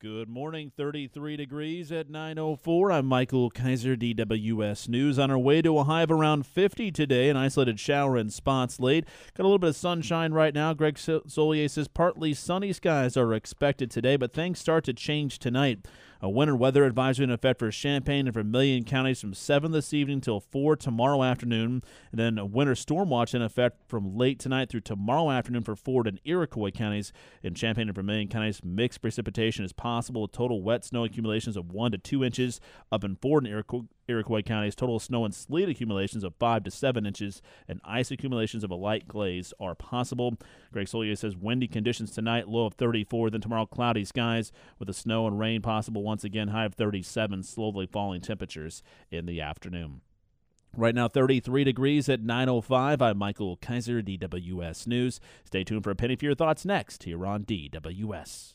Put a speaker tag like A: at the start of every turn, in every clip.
A: Good morning, 33 degrees at 9:04. I'm Michael Kaiser, DWS News. On our way to a high of around 50 today, an isolated shower in spots late. Got a little bit of sunshine right now. Greg Solier says partly sunny skies are expected today, but things start to change tonight. A winter weather advisory in effect for Champaign and Vermilion counties from 7 this evening till 4 tomorrow afternoon. And then a winter storm watch in effect from late tonight through tomorrow afternoon for Ford and Iroquois counties. In Champaign and Vermilion counties, mixed precipitation is possible. Total wet snow accumulations of 1 to 2 inches. Up in Ford and Iroquois counties, total snow and sleet accumulations of 5 to 7 inches, and ice accumulations of a light glaze are possible. Greg Solier says windy conditions tonight, low of 34. Then tomorrow, cloudy skies with the snow and rain possible once again, high of 37, slowly falling temperatures in the afternoon. Right now, 33 degrees at 9:05. I'm Michael Kaiser, DWS News. Stay tuned for a penny for your thoughts next here on DWS.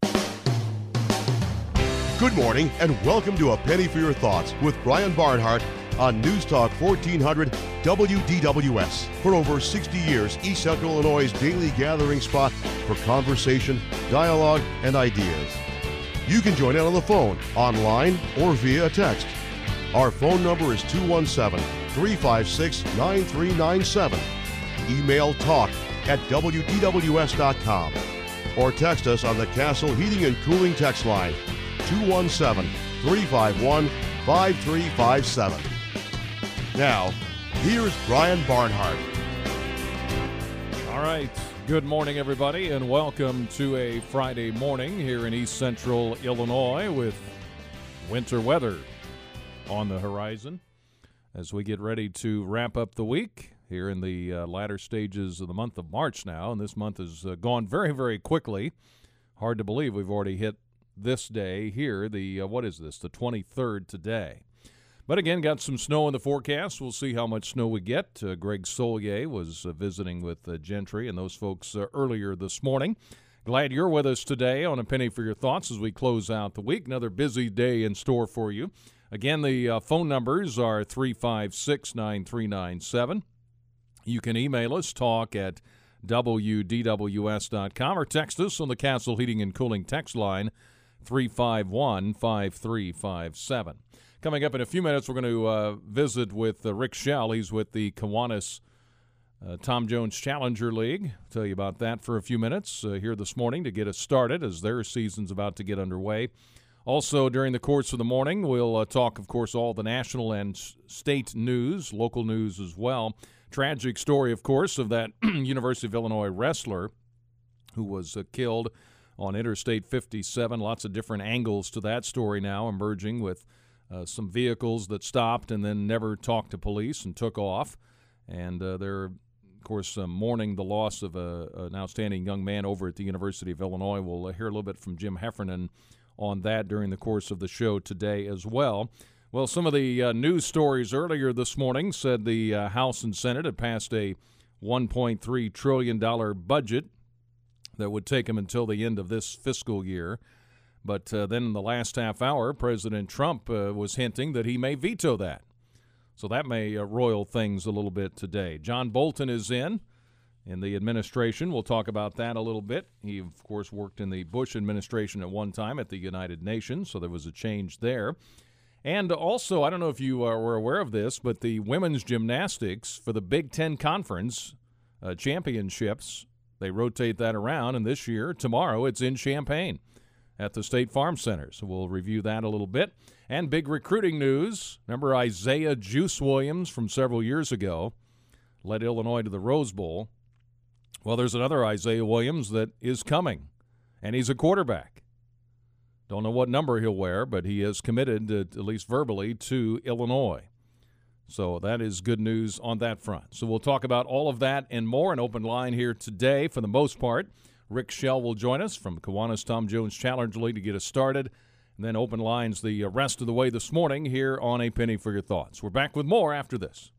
B: Good morning and welcome to A Penny for Your Thoughts with Brian Barnhart on News Talk 1400 WDWS. For over 60 years, East Central Illinois' daily gathering spot for conversation, dialogue, and ideas. You can join in on the phone, online, or via text. Our phone number is 217-356-9397. Email talk@WDWS.com or text us on the Castle Heating and Cooling text line 217-351-5357. Now, here's Brian Barnhart.
C: All right. Good morning, everybody, and welcome to a Friday morning here in East Central Illinois with winter weather on the horizon as we get ready to wrap up the week here in the latter stages of the month of March now, and this month has gone very, very quickly. Hard to believe we've already hit this day here, the 23rd today. But again, got some snow in the forecast. We'll see how much snow we get. Greg Solier was visiting with Gentry and those folks earlier this morning. Glad you're with us today on A Penny for Your Thoughts as we close out the week. Another busy day in store for you. Again, the phone numbers are 356-9397. You can email us, talk@WDWS.com, or text us on the Castle Heating and Cooling text line, 351-5357. Coming up in a few minutes, we're going to visit with Rick Schell. He's with the Kiwanis Tom Jones Challenger League. Tell you about that for a few minutes here this morning to get us started as their season's about to get underway. Also, during the course of the morning, we'll talk, of course, all the national and state news, local news as well. Tragic story, of course, of that University of Illinois wrestler who was killed on Interstate 57. Lots of different angles to that story now emerging with some vehicles that stopped and then never talked to police and took off. And they're, of course, mourning the loss of an outstanding young man over at the University of Illinois. We'll hear a little bit from Jim Heffernan on that during the course of the show today as well. Well, some of the news stories earlier this morning said the House and Senate had passed a $1.3 trillion budget that would take them until the end of this fiscal year. But then in the last half hour, President Trump was hinting that he may veto that. So that may roil things a little bit today. John Bolton is in the administration. We'll talk about that a little bit. He, of course, worked in the Bush administration at one time at the United Nations, so there was a change there. And also, I don't know if you were aware of this, but the women's gymnastics for the Big Ten Conference championships, they rotate that around, and this year, tomorrow, it's in Champaign at the State Farm Center. So we'll review that a little bit. And big recruiting news. Remember Isaiah Juice Williams from several years ago led Illinois to the Rose Bowl. Well, there's another Isaiah Williams that is coming, and he's a quarterback. Don't know what number he'll wear, but he is committed, at least verbally, to Illinois. So that is good news on that front. So we'll talk about all of that and more. An open line here today for the most part. Rick Schell will join us from Kiwanis Tom Jones Challenger League to get us started. And then open lines the rest of the way this morning here on A Penny for Your Thoughts. We're back with more after this.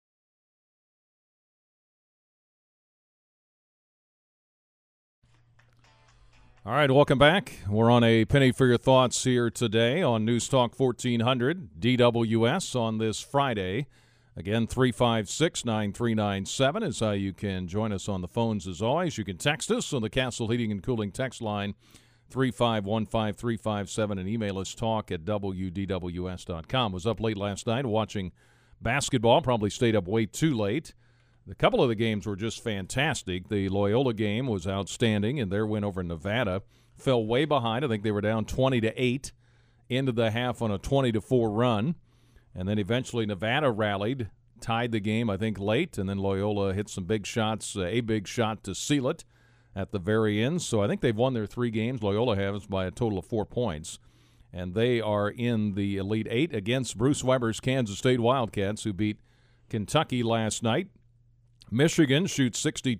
C: All right, welcome back. We're on A Penny for Your Thoughts here today on News Talk 1400 DWS on this Friday. Again, 356-9397 is how you can join us on the phones as always. You can text us on the Castle Heating and Cooling text line 888-351-5357, and email us talk@wdws.com. Was up late last night watching basketball, probably stayed up way too late. A couple of the games were just fantastic. The Loyola game was outstanding, and their win over Nevada fell way behind. I think they were down 20-8 into the half on a 20-4 run, and then eventually Nevada rallied, tied the game, I think, late, and then Loyola hit some big shots, a big shot to seal it at the very end. So I think they've won their 3 games. Loyola has by a total of 4 points. And they are in the Elite Eight against Bruce Weber's Kansas State Wildcats, who beat Kentucky last night. Michigan shoots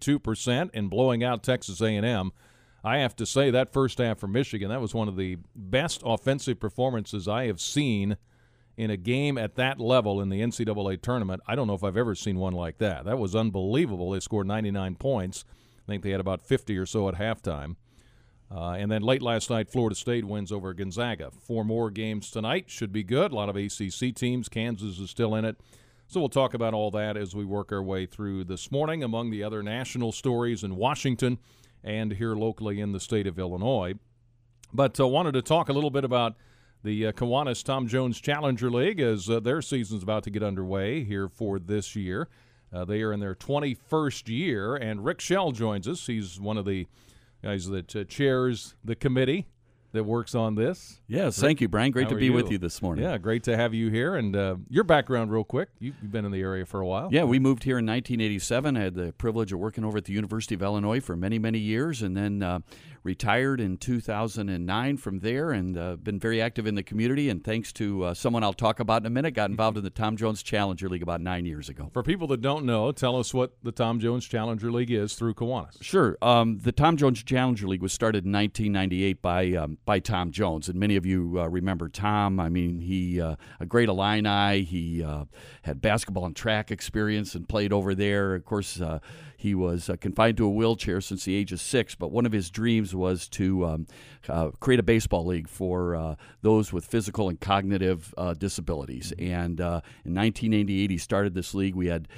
C: 62% in blowing out Texas A&M. I have to say that first half for Michigan, that was one of the best offensive performances I have seen in a game at that level in the NCAA tournament. I don't know if I've ever seen one like that. That was unbelievable. They scored 99 points. I think they had about 50 or so at halftime. And then late last night, Florida State wins over Gonzaga. 4 more games tonight. Should be good. A lot of ACC teams. Kansas is still in it. So we'll talk about all that as we work our way through this morning. Among the other national stories in Washington and here locally in the state of Illinois. But wanted to talk a little bit about the Kiwanis Tom Jones Challenger League as their season's about to get underway here for this year. They are in their 21st year, and Rick Schell joins us. He's one of the guys that chairs the committee that works on this.
D: Yes, thank you, Brian. Great to be with you this morning.
C: Yeah, great to have you here. And your background real quick. You've been in the area for a while.
D: Yeah, we moved here in 1987. I had the privilege of working over at the University of Illinois for many, many years, and then retired in 2009 from there, and been very active in the community. And thanks to someone I'll talk about in a minute, got involved in the Tom Jones Challenger League about 9 years ago.
C: For people that don't know, tell us what the Tom Jones Challenger League is through Kiwanis.
D: Sure. The Tom Jones Challenger League was started in 1998 by Tom Jones, and many of you remember Tom. I mean, he a great Illini. He had basketball and track experience and played over there. Of course, he was confined to a wheelchair since the age of 6, but one of his dreams was to create a baseball league for those with physical and cognitive disabilities. And in 1988, he started this league. We had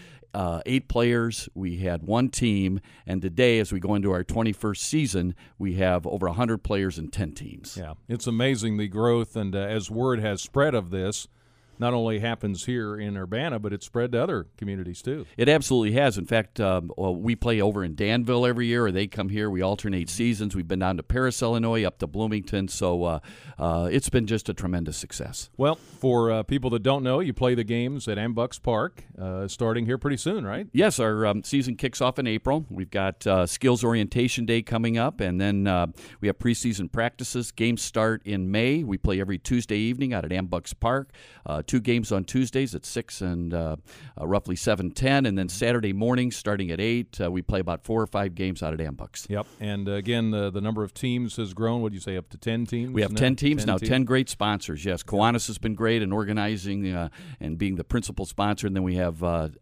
D: 8 players, we had 1 team, and today, as we go into our 21st season, we have over 100 players and 10 teams.
C: Yeah, it's amazing the growth, and as word has spread of this, not only happens here in Urbana, but it's spread to other communities too.
D: It absolutely has. In fact, we play over in Danville every year, or they come here. We alternate seasons. We've been down to Paris, Illinois, up to Bloomington, so it's been just a tremendous success.
C: Well, for people that don't know, you play the games at Ambucks Park starting here pretty soon, right?
D: Yes, our season kicks off in April. We've got Skills Orientation Day coming up, and then we have preseason practices. Games start in May. We play every Tuesday evening out at Ambucks Park. 2 games on Tuesdays at 6 and roughly 7:10, and then Saturday mornings starting at 8. We play about 4 or 5 games out at Ambucks.
C: Yep, and again, the number of teams has grown. What do you say, up to 10 teams?
D: We have 10 teams now, 10 great sponsors, yes. Kiwanis has been great in organizing and being the principal sponsor, and then we have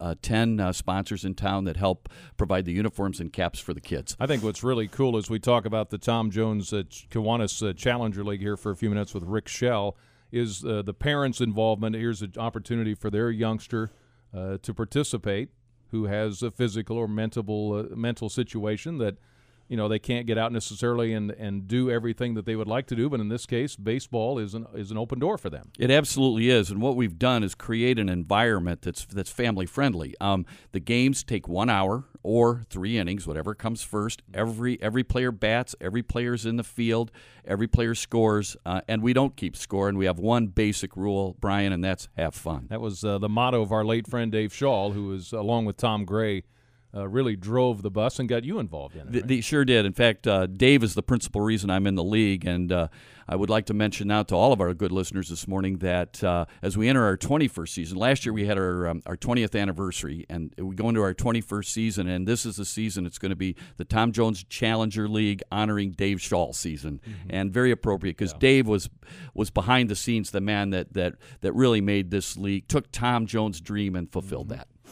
D: 10 sponsors in town that help provide the uniforms and caps for the kids.
C: I think what's really cool is we talk about the Tom Jones Kiwanis Challenger League here for a few minutes with Rick Schell, is the parents' involvement. Here's an opportunity for their youngster to participate who has a physical or mental situation that, you know, they can't get out necessarily and do everything that they would like to do. But in this case, baseball is an open door for them.
D: It absolutely is. And what we've done is create an environment that's family friendly. The games take 1 hour or 3 innings, whatever comes first. Every player bats, every player's in the field, every player scores, and we don't keep score. And we have one basic rule, Brian, and that's have fun.
C: That was the motto of our late friend Dave Shaw, who was, along with Tom Gray, really drove the bus and got you involved in it. Right?
D: They sure did. In fact, Dave is the principal reason I'm in the league, and I would like to mention now to all of our good listeners this morning that as we enter our 21st season, last year we had our 20th anniversary, and we go into our 21st season, and this is the season. It's going to be the Tom Jones Challenger League honoring Dave Shaw season, and very appropriate because Dave was behind the scenes, the man that really made this league, took Tom Jones' dream and fulfilled that.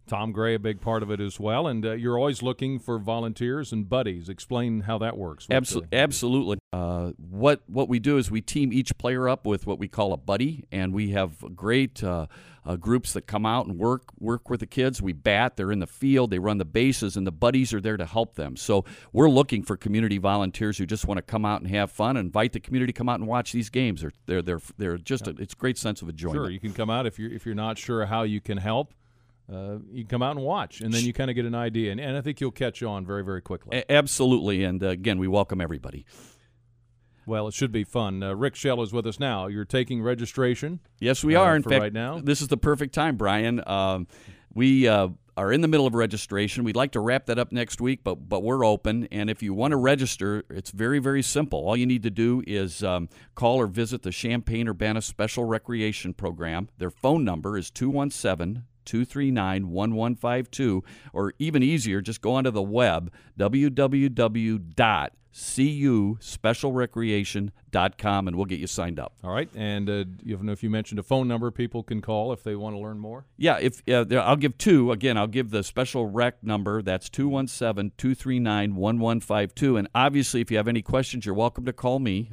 C: Tom Gray, a big part of it as well. And you're always looking for volunteers and buddies. Explain how that works.
D: Absolutely. What we do is we team each player up with what we call a buddy, and we have great groups that come out and work with the kids. We bat, they're in the field, they run the bases, and the buddies are there to help them. So we're looking for community volunteers who just want to come out and have fun, invite the community to come out and watch these games. They're just it's a great sense of enjoyment.
C: Sure, you can come out if you're not sure how you can help. You can come out and watch, and then you kind of get an idea. And I think you'll catch on very, very quickly.
D: Absolutely, and again, we welcome everybody.
C: Well, it should be fun. Rick Schell is with us now. You're taking registration?
D: Yes, we are. In fact,
C: right now?
D: This is the perfect time, Brian. We are in the middle of registration. We'd like to wrap that up next week, but we're open. And if you want to register, it's very, very simple. All you need to do is call or visit the Champaign-Urbana Special Recreation Program. Their phone number is 217-239-1152, or even easier, just go onto the web, www.cuspecialrecreation.com, and we'll get you signed up.
C: All right, and if you mentioned a phone number people can call if they want to learn more?
D: Yeah, I'll give two. Again, I'll give the special rec number. That's 217-239-1152. And obviously, if you have any questions, you're welcome to call me,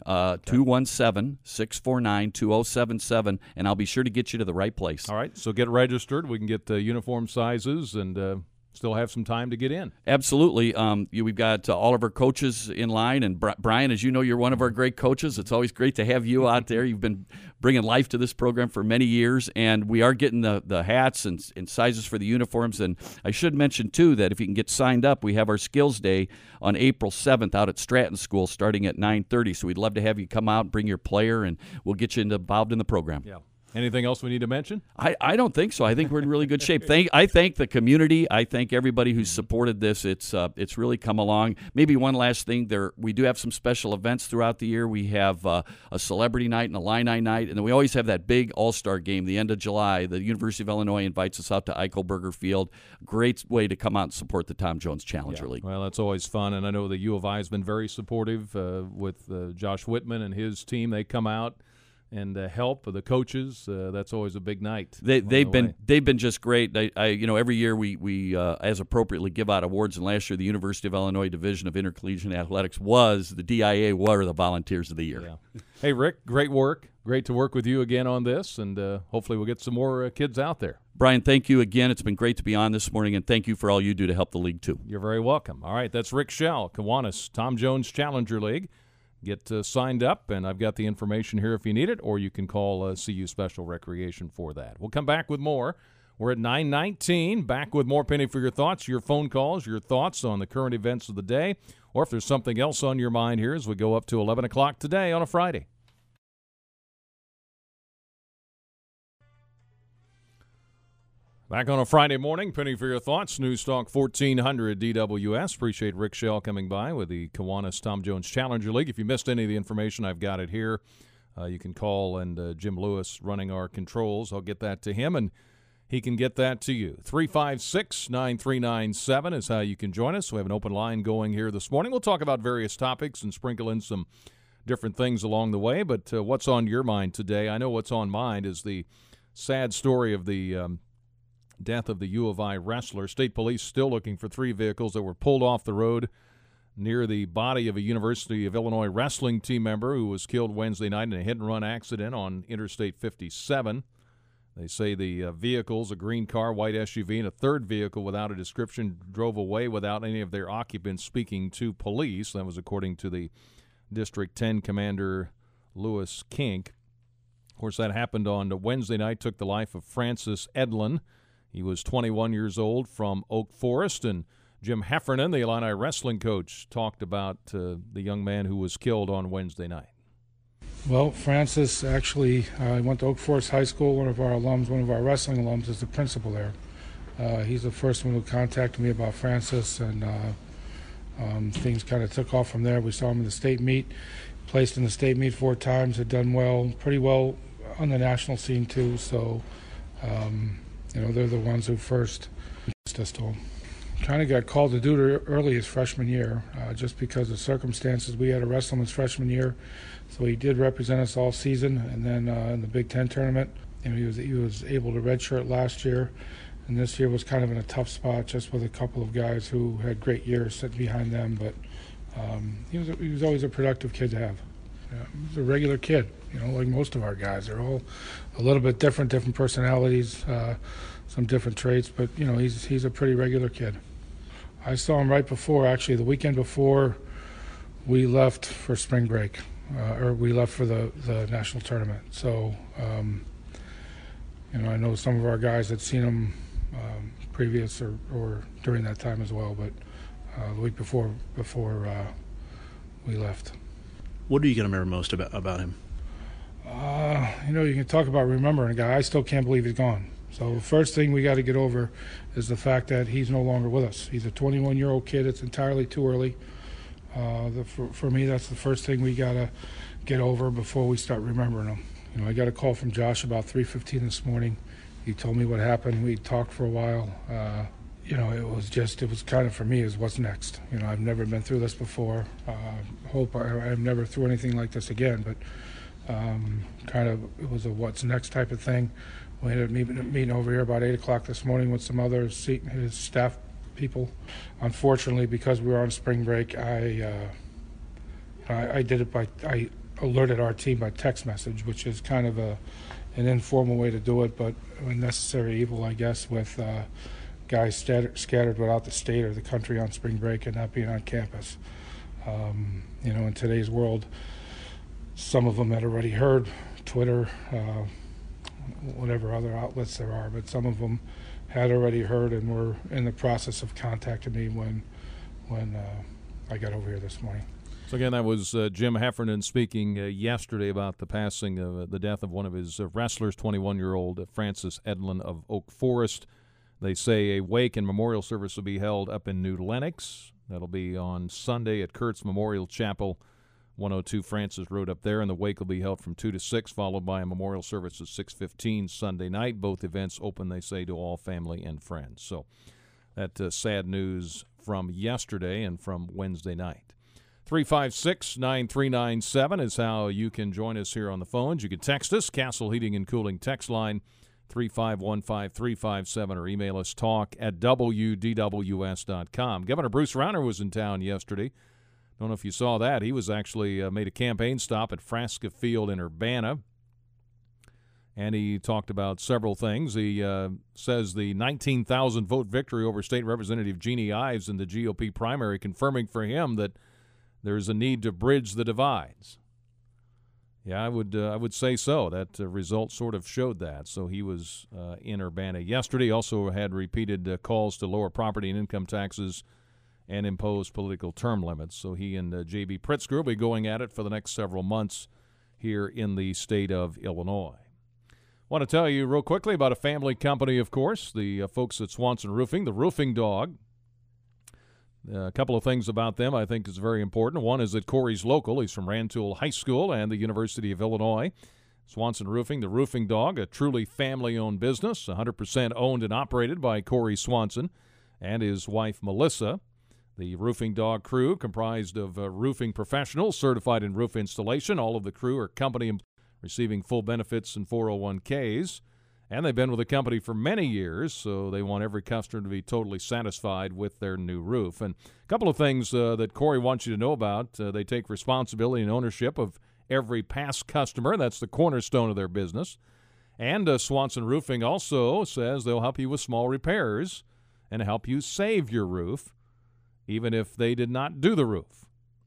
D: 217-649-2077, and I'll be sure to get you to the right place.
C: All right, so get registered. We can get uniform sizes and still have some time to get in.
D: Absolutely. We've got all of our coaches in line, and Brian, as you know, you're one of our great coaches. It's always great to have you out there. You've been bringing life to this program for many years, and we are getting the hats and sizes for the uniforms. And I should mention, too, that if you can get signed up, we have our Skills Day on April 7th out at Stratton School starting at 9:30. So we'd love to have you come out and bring your player, and we'll get you involved in the program.
C: Yeah. Anything else we need to mention?
D: I don't think so. I think we're in really good shape. I thank the community. I thank everybody who's supported this. It's really come along. Maybe one last thing. We do have some special events throughout the year. We have a celebrity night and a Illini night, and then we always have that big All-Star game the end of July. The University of Illinois invites us out to Eichelberger Field. Great way to come out and support the Tom Jones Challenger League.
C: Well, that's always fun, and I know the U of I has been very supportive with Josh Whitman and his team. They come out and help the coaches. That's always a big night.
D: They've been just great. Every year we as appropriately give out awards. And last year the University of Illinois Division of Intercollegiate Athletics the DIA were the Volunteers of the Year.
C: Yeah. Hey Rick, great work. Great to work with you again on this, and hopefully we'll get some more kids out there.
D: Brian, thank you again. It's been great to be on this morning, and thank you for all you do to help the league too.
C: You're very welcome. All right, that's Rick Schell, Kiwanis Tom Jones Challenger League. Get signed up, and I've got the information here if you need it, or you can call CU Special Recreation for that. We'll come back with more. We're at 9:19. Back with more Penny for Your Thoughts, your phone calls, your thoughts on the current events of the day, or if there's something else on your mind here as we go up to 11 o'clock today on a Friday. Back on a Friday morning, Penny for Your Thoughts, News Talk 1400 DWS. Appreciate Rick Schell coming by with the Kiwanis Tom Jones Challenger League. If you missed any of the information, I've got it here. You can call, and Jim Lewis running our controls. I'll get that to him, and he can get that to you. 356-9397 is how you can join us. We have an open line going here this morning. We'll talk about various topics and sprinkle in some different things along the way, but what's on your mind today? I know what's on mine is the sad story of the death of the U of I wrestler. State police still looking for 3 vehicles that were pulled off the road near the body of a University of Illinois wrestling team member who was killed Wednesday night in a hit-and-run accident on Interstate 57. They say the vehicles, a green car, white SUV, and a third vehicle without a description, drove away without any of their occupants speaking to police. That was according to the District 10 Commander Lewis Kink. Of course, that happened on Wednesday night, took the life of Francis Edlin. He was 21 years old from Oak Forest, and Jim Heffernan, the Illini wrestling coach, talked about the young man who was killed on Wednesday night.
E: Well, Francis actually went to Oak Forest High School. One of our alums, one of our wrestling alums, is the principal there. He's the first one who contacted me about Francis, and things kind of took off from there. We saw him in the state meet, placed in the state meet 4 times, had done pretty well on the national scene too, so they're the ones who first introduced us to him. Kind of got called to duty early his freshman year, just because of circumstances. We had to wrestle him his freshman year, so he did represent us all season. And then in the Big Ten tournament, he was able to redshirt last year, And this year was kind of in a tough spot, just with a couple of guys who had great years sitting behind them. But he was always a productive kid to have. He was a regular kid, like most of our guys. They're all a little bit different personalities, some different traits. But he's a pretty regular kid. I saw him right before, actually, the weekend before we left for spring break, or we left for the national tournament. So, I know some of our guys had seen him previous or during that time as well, but the week before we left.
A: What are you going to remember most about him?
E: You can talk about remembering a guy. I still can't believe he's gone. So the first thing we got to get over is the fact that he's no longer with us. He's a 21-year-old kid. It's entirely too early. For me, that's the first thing we got to get over before we start remembering him. I got a call from Josh about 3:15 this morning. He told me what happened. We talked for a while. It was kind of, for me, is what's next. I've never been through this before. Hope I'm never through anything like this again, but it was a what's next type of thing. We ended up meeting over here about 8 o'clock this morning with some other his staff people. Unfortunately, because we were on spring break, I alerted our team by text message, which is kind of an informal way to do it, but a necessary evil, I guess, with guys scattered throughout the state or the country on spring break and not being on campus. In today's world, some of them had already heard, Twitter, whatever other outlets there are, but some of them had already heard and were in the process of contacting me when I got over here this morning.
C: So again, that was Jim Heffernan speaking yesterday about the passing of the death of one of his wrestlers, 21-year-old Francis Edlin of Oak Forest. They say a wake and memorial service will be held up in New Lenox. That'll be on Sunday at Kurtz Memorial Chapel, 102 Francis Road up there, and the wake will be held from 2 to 6, followed by a memorial service at 6:15 Sunday night. Both events open, they say, to all family and friends. So that sad news from yesterday and from Wednesday night. 356-9397 is how you can join us here on the phones. You can text us, Castle Heating and Cooling text line 3515357, or email us talk@wdws.com. Governor Bruce Rauner was in town yesterday. Don't know if you saw that. He was actually made a campaign stop at Frasca Field in Urbana, and he talked about several things. He says the 19,000-vote victory over State Representative Jeannie Ives in the GOP primary, confirming for him that there's a need to bridge the divides. Yeah, I would say so. That result sort of showed that. So he was in Urbana yesterday. Also had repeated calls to lower property and income taxes and impose political term limits. So he and J.B. Pritzker will be going at it for the next several months here in the state of Illinois. Want to tell you real quickly about a family company, of course, the folks at Swanson Roofing, the Roofing Dog. A couple of things about them I think is very important. One is that Corey's local. He's from Rantoul High School and the University of Illinois. Swanson Roofing, the Roofing Dog, a truly family-owned business, 100% owned and operated by Corey Swanson and his wife, Melissa. The Roofing Dog crew, comprised of roofing professionals certified in roof installation. All of the crew are company receiving full benefits and 401ks. And they've been with the company for many years, so they want every customer to be totally satisfied with their new roof. And a couple of things that Corey wants you to know about. They take responsibility and ownership of every past customer. That's the cornerstone of their business. And Swanson Roofing also says they'll help you with small repairs and help you save your roof, even if they did not do the roof.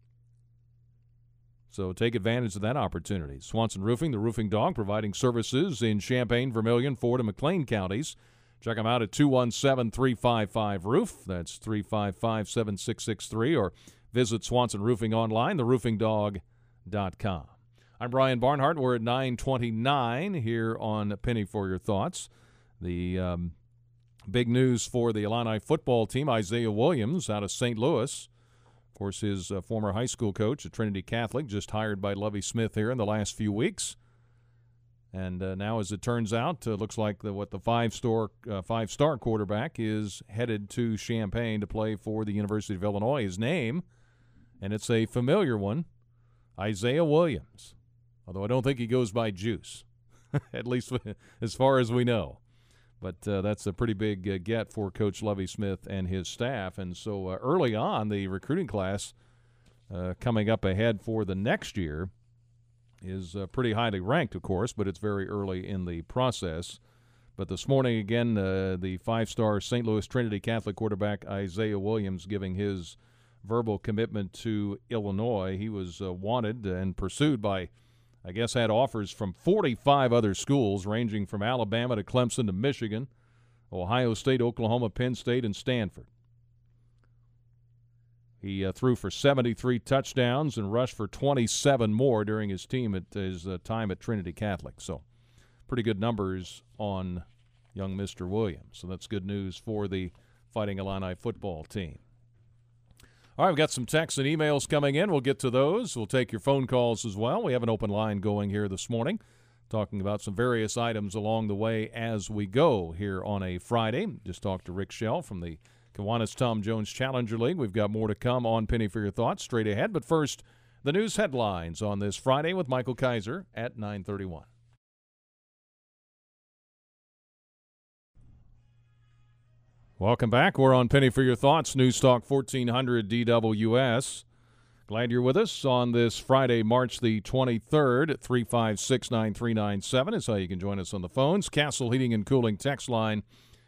C: So take advantage of that opportunity. Swanson Roofing, the Roofing Dog, providing services in Champaign, Vermilion, Ford, and McLean counties. Check them out at 217-355-ROOF. That's 355-7663. Or visit Swanson Roofing online, theroofingdog.com. I'm Brian Barnhart. We're at 9:29 here on Penny for Your Thoughts. The big news for the Illini football team, Isaiah Williams out of St. Louis. Of course, his former high school coach at Trinity Catholic, just hired by Lovie Smith here in the last few weeks. And now, as it turns out, looks like the five-star quarterback is headed to Champaign to play for the University of Illinois. His name, and it's a familiar one, Isaiah Williams. Although I don't think he goes by Juice, at least as far as we know. But that's a pretty big get for Coach Lovie Smith and his staff. And so early on, the recruiting class coming up ahead for the next year is pretty highly ranked, of course, but it's very early in the process. But this morning, again, the five-star St. Louis Trinity Catholic quarterback Isaiah Williams giving his verbal commitment to Illinois. He was wanted and pursued by, I guess, had offers from 45 other schools ranging from Alabama to Clemson to Michigan, Ohio State, Oklahoma, Penn State, and Stanford. He threw for 73 touchdowns and rushed for 27 more during his time at Trinity Catholic. So pretty good numbers on young Mr. Williams. So that's good news for the Fighting Illini football team. All right, we've got some texts and emails coming in. We'll get to those. We'll take your phone calls as well. We have an open line going here this morning, talking about some various items along the way as we go here on a Friday. Just talked to Rick Schell from the Kiwanis Tom Jones Challenger League. We've got more to come on Penny for Your Thoughts straight ahead. But first, the news headlines on this Friday with Michael Kaiser at 9:31. Welcome back. We're on Penny for Your Thoughts, News Talk 1400 DWS. Glad you're with us on this Friday, March the 23rd at 356-9397 is how you can join us on the phones. Castle Heating and Cooling text line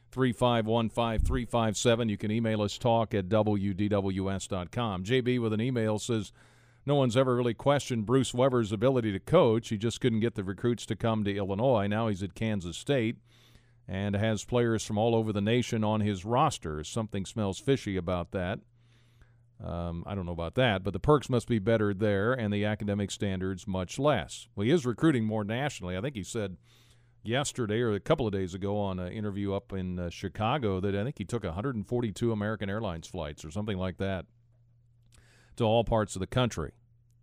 C: 3515357. You can email us talk@wdws.com. JB with an email says, no one's ever really questioned Bruce Weber's ability to coach. He just couldn't get the recruits to come to Illinois. Now he's at Kansas State and has players from all over the nation on his roster. Something smells fishy about that. I don't know about that, but the perks must be better there and the academic standards much less. Well, he is recruiting more nationally. I think he said yesterday or a couple of days ago on an interview up in Chicago that I think he took 142 American Airlines flights or something like that to all parts of the country.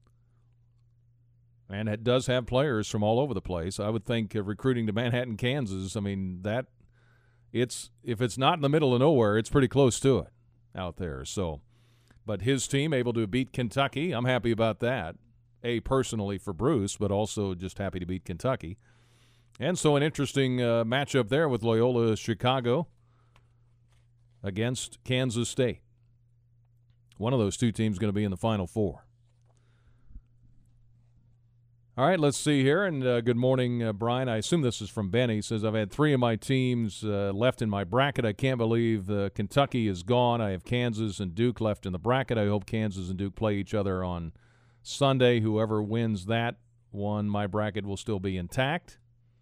C: And it does have players from all over the place. I would think recruiting to Manhattan, Kansas, I mean, if it's not in the middle of nowhere, it's pretty close to it out there. So, but his team able to beat Kentucky, I'm happy about that. Personally for Bruce, but also just happy to beat Kentucky. And so an interesting matchup there with Loyola Chicago against Kansas State. One of those two teams is going to be in the Final Four. All right, let's see here. And good morning, Brian. I assume this is from Ben. He says, I've had three of my teams left in my bracket. I can't believe Kentucky is gone. I have Kansas and Duke left in the bracket. I hope Kansas and Duke play each other on Sunday. Whoever wins that one, my bracket will still be intact.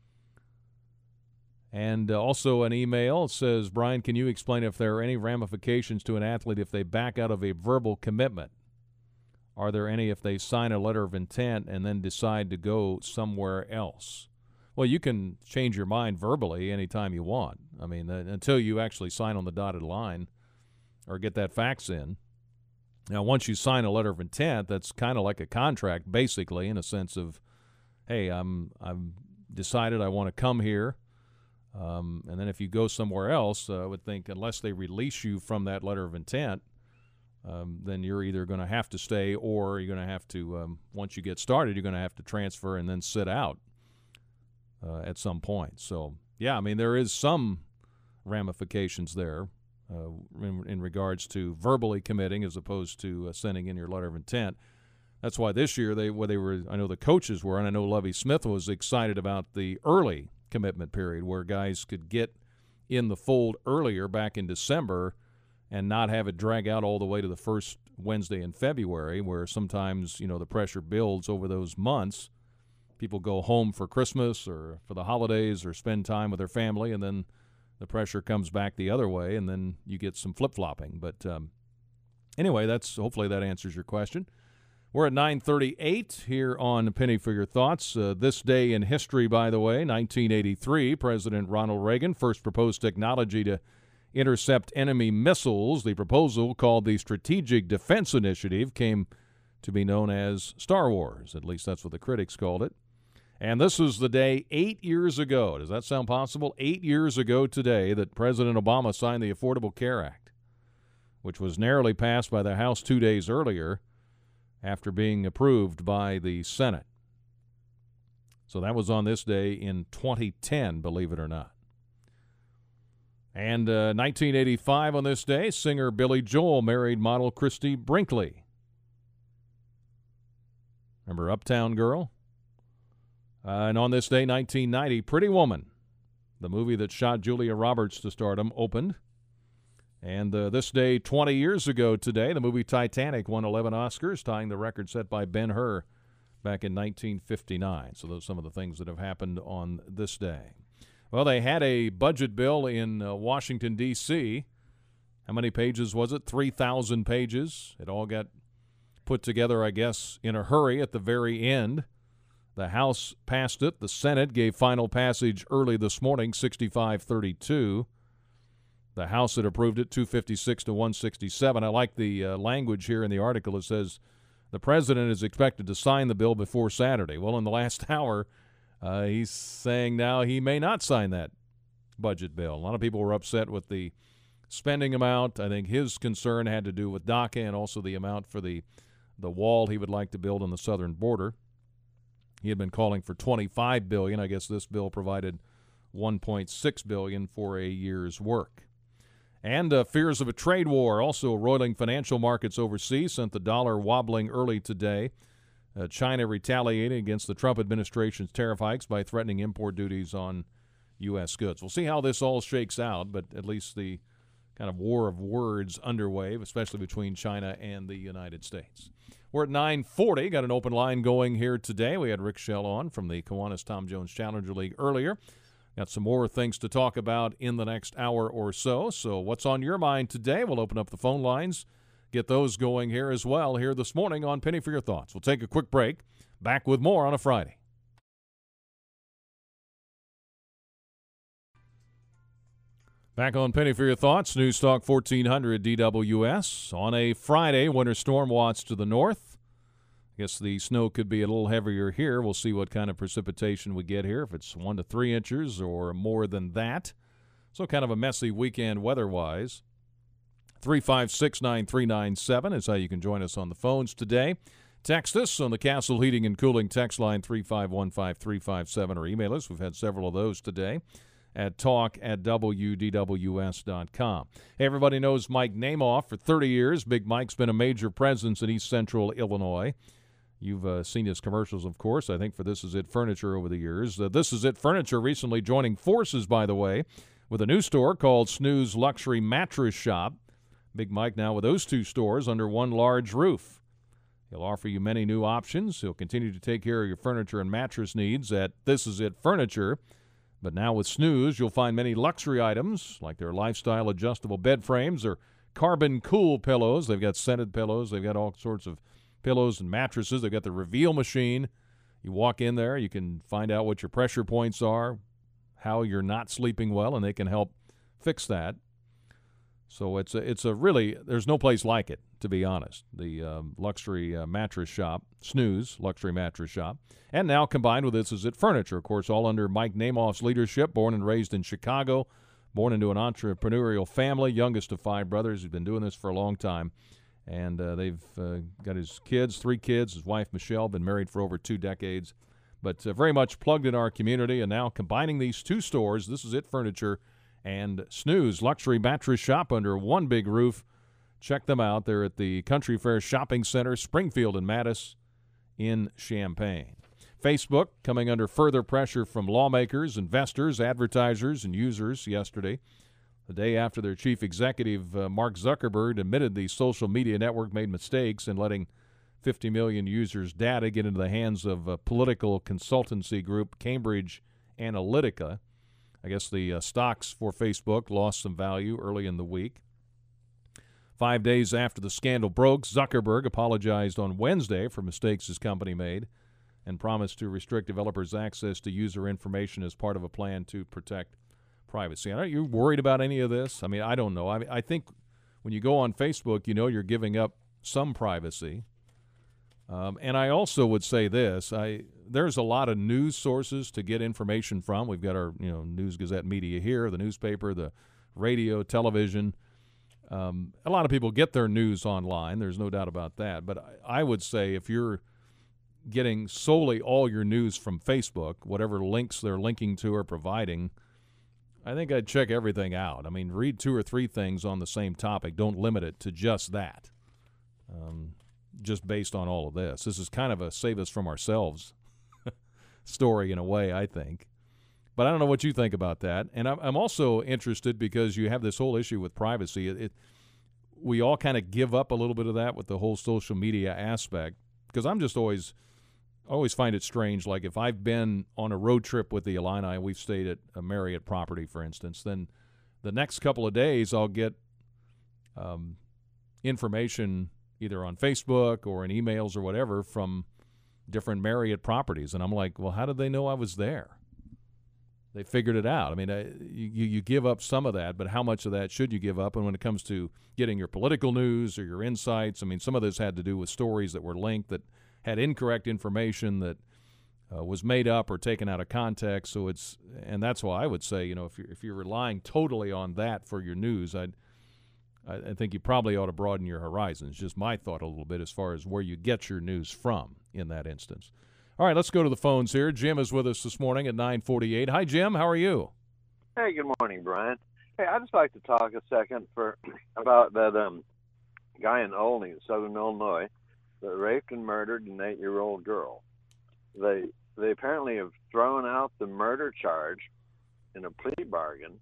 C: And also an email says, Brian, can you explain if there are any ramifications to an athlete if they back out of a verbal commitment? Are there any if they sign a letter of intent and then decide to go somewhere else? Well, you can change your mind verbally anytime you want. I mean, until you actually sign on the dotted line or get that fax in. Now, once you sign a letter of intent, that's kind of like a contract, basically, in a sense of, hey, I've decided I want to come here. And then if you go somewhere else, I would think unless they release you from that letter of intent, then you're either going to have to stay or you're going to have to, once you get started, you're going to have to transfer and then sit out at some point. So, yeah, I mean, there is some ramifications there in regards to verbally committing as opposed to sending in your letter of intent. That's why this year I know the coaches were, and I know Lovie Smith was excited about the early commitment period where guys could get in the fold earlier back in December and not have it drag out all the way to the first Wednesday in February, where sometimes, the pressure builds over those months. People go home for Christmas or for the holidays or spend time with their family, and then the pressure comes back the other way, and then you get some flip-flopping. But anyway, hopefully that answers your question. We're at 9:38 here on Penny for Your Thoughts. This day in history, by the way, 1983, President Ronald Reagan first proposed technology to intercept enemy missiles. The proposal, called the Strategic Defense Initiative, came to be known as Star Wars. At least that's what the critics called it. And this was the day 8 years ago. Does that sound possible? 8 years ago today that President Obama signed the Affordable Care Act, which was narrowly passed by the House 2 days earlier after being approved by the Senate. So that was on this day in 2010, believe it or not. And 1985 on this day, singer Billy Joel married model Christy Brinkley. Remember Uptown Girl? And on this day, 1990, Pretty Woman, the movie that shot Julia Roberts to stardom, opened. And this day, 20 years ago today, the movie Titanic won 11 Oscars, tying the record set by Ben-Hur back in 1959. So those are some of the things that have happened on this day. Well, they had a budget bill in Washington, D.C. How many pages was it? 3,000 pages. It all got put together, I guess, in a hurry at the very end. The House passed it. The Senate gave final passage early this morning, 65-32. The House had approved it, 256 to 167. I like the language here in the article. It says the president is expected to sign the bill before Saturday. Well, in the last hour, he's saying now he may not sign that budget bill. A lot of people were upset with the spending amount. I think his concern had to do with DACA and also the amount for the wall he would like to build on the southern border. He had been calling for $25 billion. I guess this bill provided $1.6 billion for a year's work. And fears of a trade war also roiling financial markets overseas sent the dollar wobbling early today. China retaliating against the Trump administration's tariff hikes by threatening import duties on U.S. goods. We'll see how this all shakes out, but at least the kind of war of words underway, especially between China and the United States. We're at 9:40. Got an open line going here today. We had Rick Schell on from the Kiwanis Tom Jones Challenger League earlier. Got some more things to talk about in the next hour or so. So what's on your mind today? We'll open up the phone lines, get those going here as well here this morning on Penny for Your Thoughts. We'll take a quick break. Back with more on a Friday. Back on Penny for Your Thoughts, News Talk 1400 DWS. On a Friday, winter storm watch to the north. I guess the snow could be a little heavier here. We'll see what kind of precipitation we get here, if it's 1 to 3 inches or more than that. So kind of a messy weekend weather-wise. 356-9397 is how you can join us on the phones today. Text us on the Castle Heating and Cooling text line 3515357 or email us. We've had several of those today at talk@wdws.com. Hey, everybody knows Mike Namoff for 30 years. Big Mike's been a major presence in East Central Illinois. You've seen his commercials, of course, I think, for This Is It Furniture over the years. This Is It Furniture recently joining forces, by the way, with a new store called Snooze Luxury Mattress Shop. Big Mike now with those two stores under one large roof. He'll offer you many new options. He'll continue to take care of your furniture and mattress needs at This Is It Furniture. But now with Snooze, you'll find many luxury items like their lifestyle adjustable bed frames or carbon cool pillows. They've got scented pillows. They've got all sorts of pillows and mattresses. They've got the reveal machine. You walk in there, you can find out what your pressure points are, how you're not sleeping well, and they can help fix that. So it's a really, there's no place like it, to be honest. The luxury mattress shop, Snooze Luxury Mattress Shop, and now combined with This Is It Furniture, of course, all under Mike Namoff's leadership. Born and raised in Chicago, born into an entrepreneurial family, youngest of 5 brothers. He's been doing this for a long time, and they've got his kids, 3 kids. His wife Michelle, been married for over 2 decades, but very much plugged in our community. And now combining these 2 stores, This Is It Furniture and Snooze Luxury Mattress Shop under one big roof. Check them out. They're at the Country Fair Shopping Center, Springfield and Mattis in Champaign. Facebook coming under further pressure from lawmakers, investors, advertisers, and users yesterday, the day after their chief executive, Mark Zuckerberg, admitted the social media network made mistakes in letting 50 million users' data get into the hands of a political consultancy group, Cambridge Analytica. I guess the stocks for Facebook lost some value early in the week. 5 days after the scandal broke, Zuckerberg apologized on Wednesday for mistakes his company made and promised to restrict developers' access to user information as part of a plan to protect privacy. Aren't you worried about any of this? I mean, I don't know. I think when you go on Facebook, you know you're giving up some privacy. And I also would say this. There's a lot of news sources to get information from. We've got our News Gazette media here, the newspaper, the radio, television. A lot of people get their news online. There's no doubt about that. But I would say if you're getting solely all your news from Facebook, whatever links they're linking to or providing, I think I'd check everything out. I mean, read 2 or 3 things on the same topic. Don't limit it to just that. Just based on all of this. This is kind of a save us from ourselves story in a way, I think. But I don't know what you think about that. And I'm also interested because you have this whole issue with privacy. We all kind of give up a little bit of that with the whole social media aspect, because I'm just always find it strange. Like if I've been on a road trip with the Illini, we've stayed at a Marriott property, for instance, then the next couple of days I'll get information either on Facebook or in emails or whatever from different Marriott properties. And I'm like, well, how did they know I was there? They figured it out. I mean, you give up some of that, but how much of that should you give up? And when it comes to getting your political news or your insights, I mean, some of this had to do with stories that were linked that had incorrect information that was made up or taken out of context. So and that's why I would say, if you're relying totally on that for your news, I think you probably ought to broaden your horizons. Just my thought a little bit as far as where you get your news from in that instance. All right, let's go to the phones here. Jim is with us this morning at 9:48. Hi, Jim. How are you?
F: Hey, good morning, Brian. Hey, I'd just like to talk a second about that guy in Olney, Southern Illinois, that raped and murdered an 8-year-old girl. They apparently have thrown out the murder charge in a plea bargain,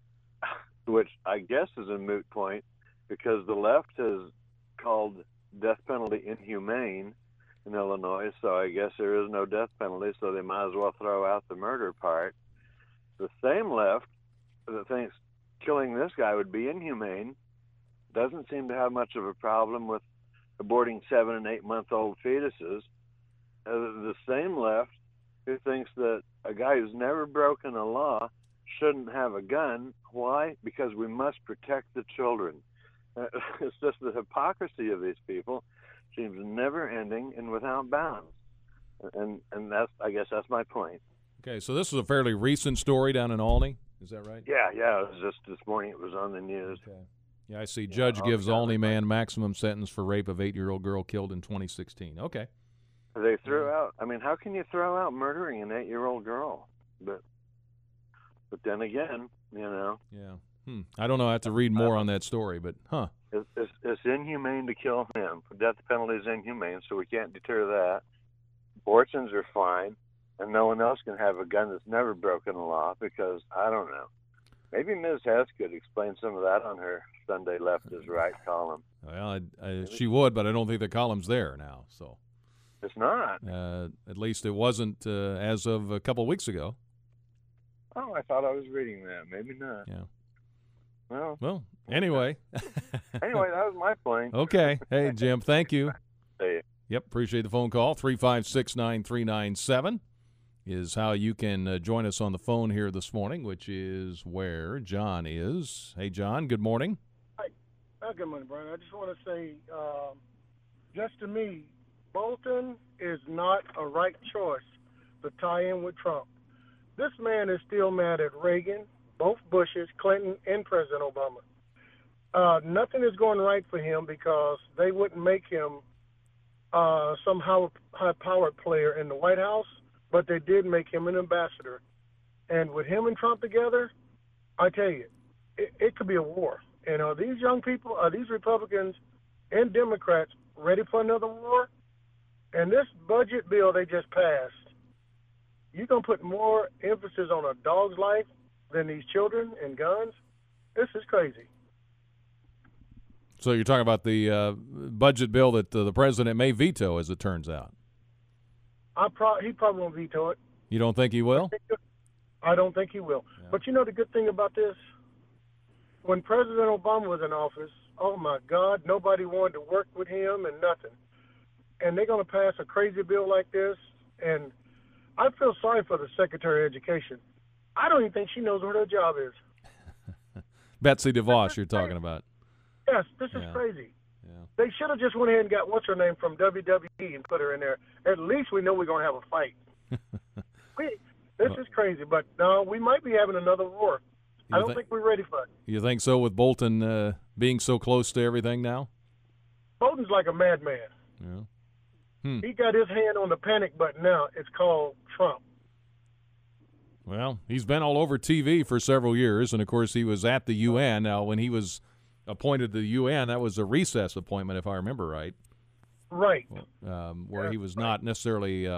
F: which I guess is a moot point because the left has called death penalty inhumane in Illinois, so I guess there is no death penalty, so they might as well throw out the murder part. The same left that thinks killing this guy would be inhumane doesn't seem to have much of a problem with aborting 7- and 8-month-old fetuses. The same left who thinks that a guy who's never broken a law shouldn't have a gun. Why? Because we must protect the children. It's just the hypocrisy of these people seems never ending and without bounds. And I guess that's my point.
C: Okay, so this is a fairly recent story down in Olney. Is that right?
F: Yeah. It was just this morning. It was on the news.
C: Okay. Yeah, I see. Judge gives Olney man maximum sentence for rape of 8-year-old girl killed in 2016. Okay.
F: They threw out. I mean, how can you throw out murdering an 8-year-old girl? But then again,
C: Yeah. I don't know. I have to read more on that story, but
F: It's inhumane to kill him. Death penalty is inhumane, so we can't deter that. Abortions are fine, and no one else can have a gun that's never broken the law because, I don't know. Maybe Ms. Hess could explain some of that on her Sunday Left is Right column.
C: Well, she would, but I don't think the column's there now. So
F: it's not.
C: At least it wasn't as of a couple of weeks ago.
F: Oh, I thought I was reading that. Maybe not.
C: Yeah.
F: Well,
C: anyway.
F: Anyway, that was my point.
C: Okay. Hey, Jim, thank you.
F: Hey.
C: Yep, appreciate the phone call. 356-9397 is how you can join us on the phone here this morning, which is where John is. Hey, John, good morning.
G: Hi. Good morning, Brian. I just want to say, just to me, Bolton is not a right choice to tie in with Trump. This man is still mad at Reagan, both Bushes, Clinton, and President Obama. Nothing is going right for him because they wouldn't make him some high-powered player in the White House, but they did make him an ambassador. And with him and Trump together, I tell you, it could be a war. And are these young people, are these Republicans and Democrats ready for another war? And this budget bill they just passed, you're going to put more emphasis on a dog's life than these children and guns? This is crazy.
C: So you're talking about the budget bill that the president may veto, as it turns out.
G: He probably won't veto it.
C: You don't think he will?
G: I don't think he will. Yeah. But you know the good thing about this? When President Obama was in office, oh, my God, nobody wanted to work with him and nothing. And they're going to pass a crazy bill like this. And I feel sorry for the Secretary of Education. I don't even think she knows what her job is.
C: Betsy DeVos you're talking about.
G: Yes, this is crazy. Yeah. They should have just went ahead and got what's her name from WWE and put her in there. At least we know we're going to have a fight. This is crazy, but no, we might be having another war. I don't think we're ready for it.
C: You think so with Bolton being so close to everything now?
G: Bolton's like a madman.
C: Yeah.
G: He got his hand on the panic button now. It's called Trump.
C: Well, he's been all over TV for several years, and, of course, he was at the UN. Now, when he was appointed to the UN, that was a recess appointment, if I remember right.
G: Right.
C: Where he was not necessarily,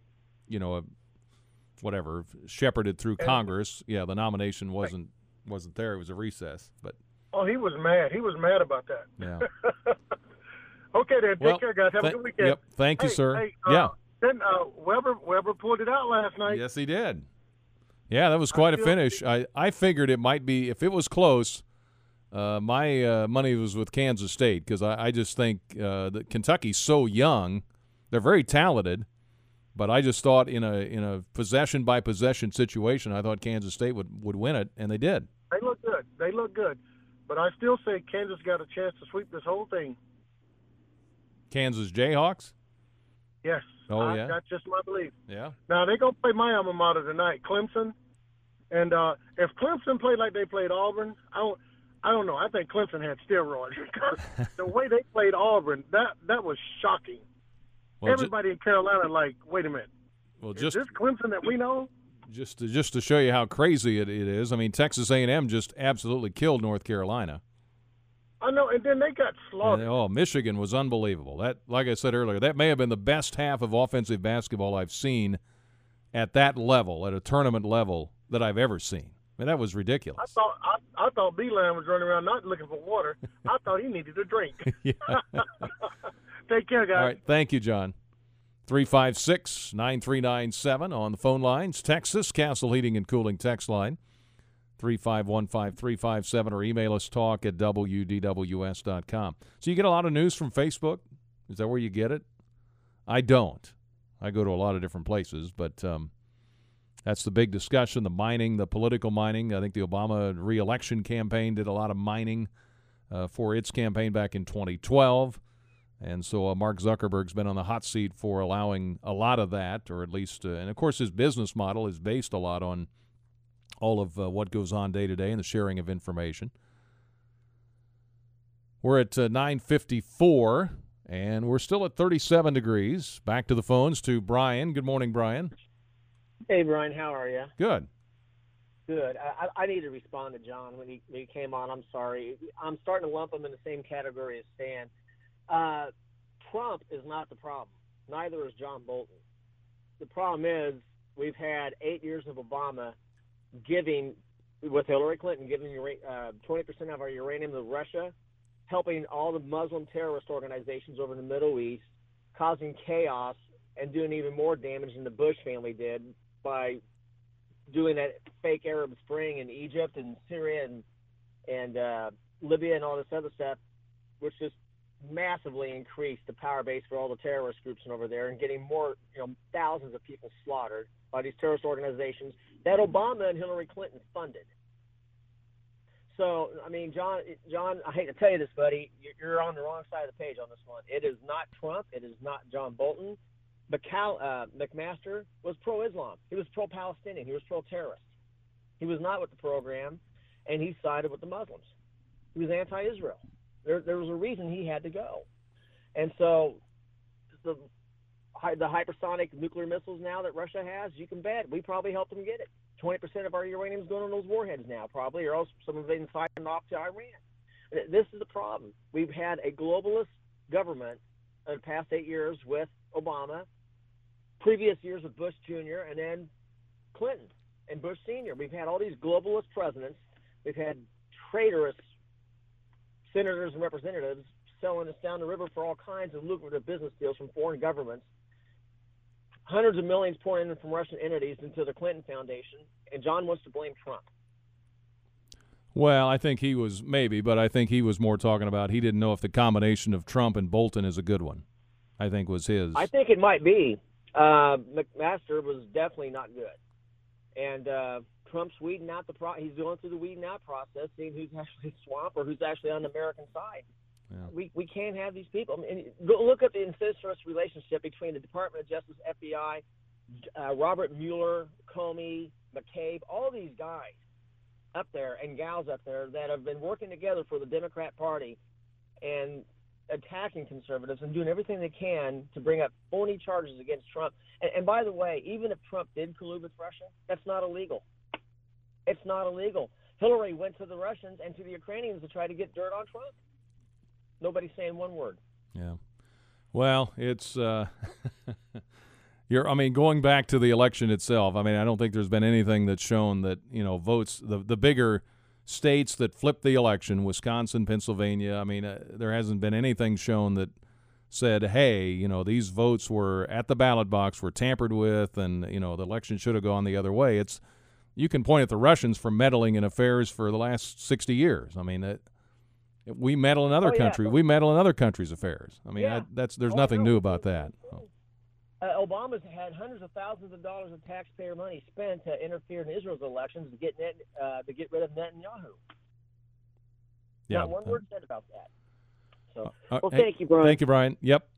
C: shepherded through Congress. Yeah, the nomination wasn't there. It was a recess. But
G: he was mad. He was mad about that.
C: yeah.
G: Okay, then. Take care, guys. Have a good weekend.
C: Yep. Thank you, sir.
G: Hey,
C: yeah.
G: Then Weber pulled it out last night.
C: Yes, he did. Yeah, that was quite a finish. I figured it might be, if it was close, my money was with Kansas State, because I just think that Kentucky's so young. They're very talented, but I just thought in a possession-by-possession situation, I thought Kansas State would win it, and they did.
G: They look good. But I still say Kansas got a chance to sweep this whole thing.
C: Kansas Jayhawks?
G: Yes.
C: Oh, yeah?
G: That's just my belief.
C: Yeah.
G: Now, they're going to play my alma mater tonight, Clemson. And if Clemson played like they played Auburn, I don't know. I think Clemson had steroids. Because the way they played Auburn, that was shocking. Well, everybody in Carolina wait a minute.
C: Well,
G: is this Clemson that we know?
C: Just to show you how crazy it is, I mean, Texas A&M just absolutely killed North Carolina.
G: I know, and then they got slaughtered.
C: Michigan was unbelievable. That, like I said earlier, that may have been the best half of offensive basketball I've seen at that level, at a tournament level, that I've ever seen. I mean, that was ridiculous.
G: I thought Beeline was running around not looking for water. I thought he needed a drink. Take care, guys.
C: All right, thank you, John. 356-9397 on the phone lines. Texas, Castle Heating and Cooling text line. 3515357, or email us talk@wdws.com. So you get a lot of news from Facebook? Is that where you get it? I don't. I go to a lot of different places, but that's the big discussion, the mining, the political mining. I think the Obama re-election campaign did a lot of mining for its campaign back in 2012. And so Mark Zuckerberg's been on the hot seat for allowing a lot of that, or at least, and of course his business model is based a lot on all of what goes on day to day and the sharing of information. We're at 9:54, and we're still at 37 degrees. Back to the phones to Brian. Good morning, Brian.
H: Hey, Brian. How are you?
C: Good.
H: Good. I need to respond to John when he came on. I'm sorry. I'm starting to lump him in the same category as Stan. Trump is not the problem. Neither is John Bolton. The problem is we've had 8 years of Obama giving, with Hillary Clinton, giving 20% of our uranium to Russia, helping all the Muslim terrorist organizations over in the Middle East, causing chaos, and doing even more damage than the Bush family did by doing that fake Arab Spring in Egypt and Syria and Libya and all this other stuff, which just massively increased the power base for all the terrorist groups over there, and getting more, thousands of people slaughtered by these terrorist organizations that Obama and Hillary Clinton funded. So, I mean, John, I hate to tell you this, buddy, you're on the wrong side of the page on this one. It is not Trump. It is not John Bolton. McMaster was pro-Islam. He was pro-Palestinian. He was pro-terrorist. He was not with the program, and he sided with the Muslims. He was anti-Israel. There was a reason he had to go. And so the hypersonic nuclear missiles now that Russia has, you can bet we probably helped them get it. 20% of our uranium is going on those warheads now, probably, or else some of it is fighting off to Iran. This is the problem. We've had a globalist government in the past 8 years with Obama, previous years with Bush Jr., and then Clinton and Bush Sr. We've had all these globalist presidents. We've had traitorous senators and representatives selling us down the river for all kinds of lucrative business deals from foreign governments. Hundreds of millions pouring in from Russian entities into the Clinton Foundation, and John wants to blame Trump.
C: Well, I think he was but I think he was more talking about he didn't know if the combination of Trump and Bolton is a good one. I think was his.
H: I think it might be. McMaster was definitely not good. And Trump's weeding out he's going through the weeding out process, seeing who's actually swamp or who's actually on the American side. Yeah. We can't have these people. I mean, go look at the incestuous relationship between the Department of Justice, FBI, Robert Mueller, Comey, McCabe, all these guys up there and gals up there that have been working together for the Democrat Party, and attacking conservatives and doing everything they can to bring up phony charges against Trump. And by the way, even if Trump did collude with Russia, that's not illegal. It's not illegal. Hillary went to the Russians and to the Ukrainians to try to get dirt on Trump. Nobody's saying one word.
C: Yeah. Well, it's going back to the election itself. I mean, I don't think there's been anything that's shown that, votes, the bigger states that flipped the election, Wisconsin, Pennsylvania, I mean, there hasn't been anything shown that said, hey, these votes were at the ballot box, were tampered with, and, the election should have gone the other way. You can point at the Russians for meddling in affairs for the last 60 years. I mean, we meddle in other countries. We meddle in other countries' affairs. I mean, there's nothing new about that.
H: Obama's had hundreds of thousands of dollars of taxpayer money spent to interfere in Israel's elections to get rid of Netanyahu.
C: Yeah,
H: not one word said about that. So,
C: thank you, Brian. Thank you, Brian. Yep.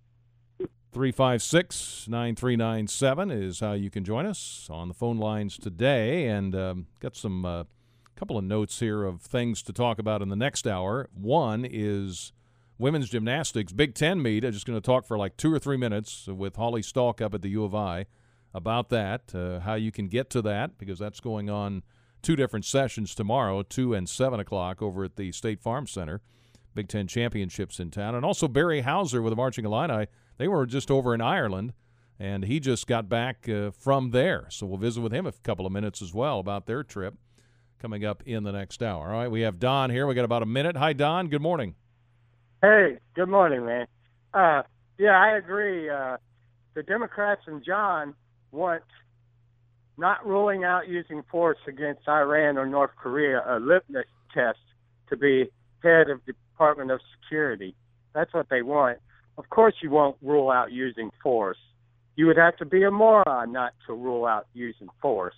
C: 356-9397 is how you can join us on the phone lines today, and got some couple of notes here of things to talk about in the next hour. One is women's gymnastics Big Ten meet. I'm just going to talk for like 2 or 3 minutes with Holly Stalk up at the U of I about that, how you can get to that, because that's going on 2 different sessions tomorrow, 2 and 7 o'clock over at the State Farm Center. Big Ten championships in town. And also Barry Hauser with the Marching Illini. They were just over in Ireland, and he just got back from there. So we'll visit with him a couple of minutes as well about their trip coming up in the next hour. All right, we have Don here. We got about a minute. Hi, Don. Good morning.
I: Hey, good morning, man. I agree. The Democrats and John want not ruling out using force against Iran or North Korea, a litmus test to be head of the Department of Security. That's what they want. Of course you won't rule out using force. You would have to be a moron not to rule out using force.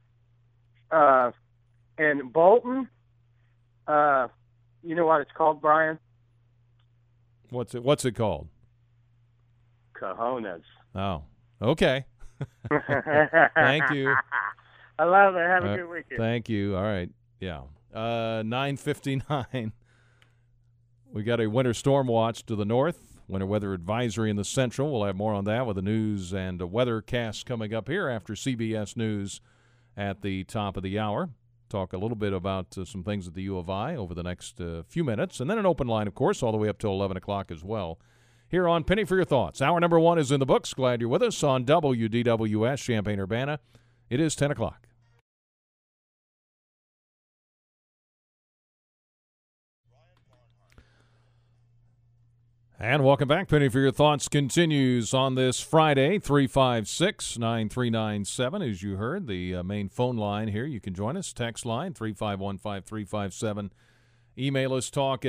I: And Bolton, you know what it's called, Brian?
C: What's it called?
I: Cojones.
C: Oh, okay. Thank you.
I: I love it. Have a good weekend.
C: Thank you. All right. Yeah. 9:59. We got a winter storm watch to the north, winter weather advisory in the central. We'll have more on that with the news and a weather cast coming up here after CBS News at the top of the hour. Talk a little bit about some things at the U of I over the next few minutes, and then an open line, of course, all the way up till 11 o'clock as well. Here on Penny for Your Thoughts. Hour number 1 is in the books. Glad you're with us on WDWS Champaign-Urbana. It is 10 o'clock. And welcome back. Penny for Your Thoughts continues on this Friday, 356-9397. As you heard, the main phone line here. You can join us. Text line, 3515357. Email us,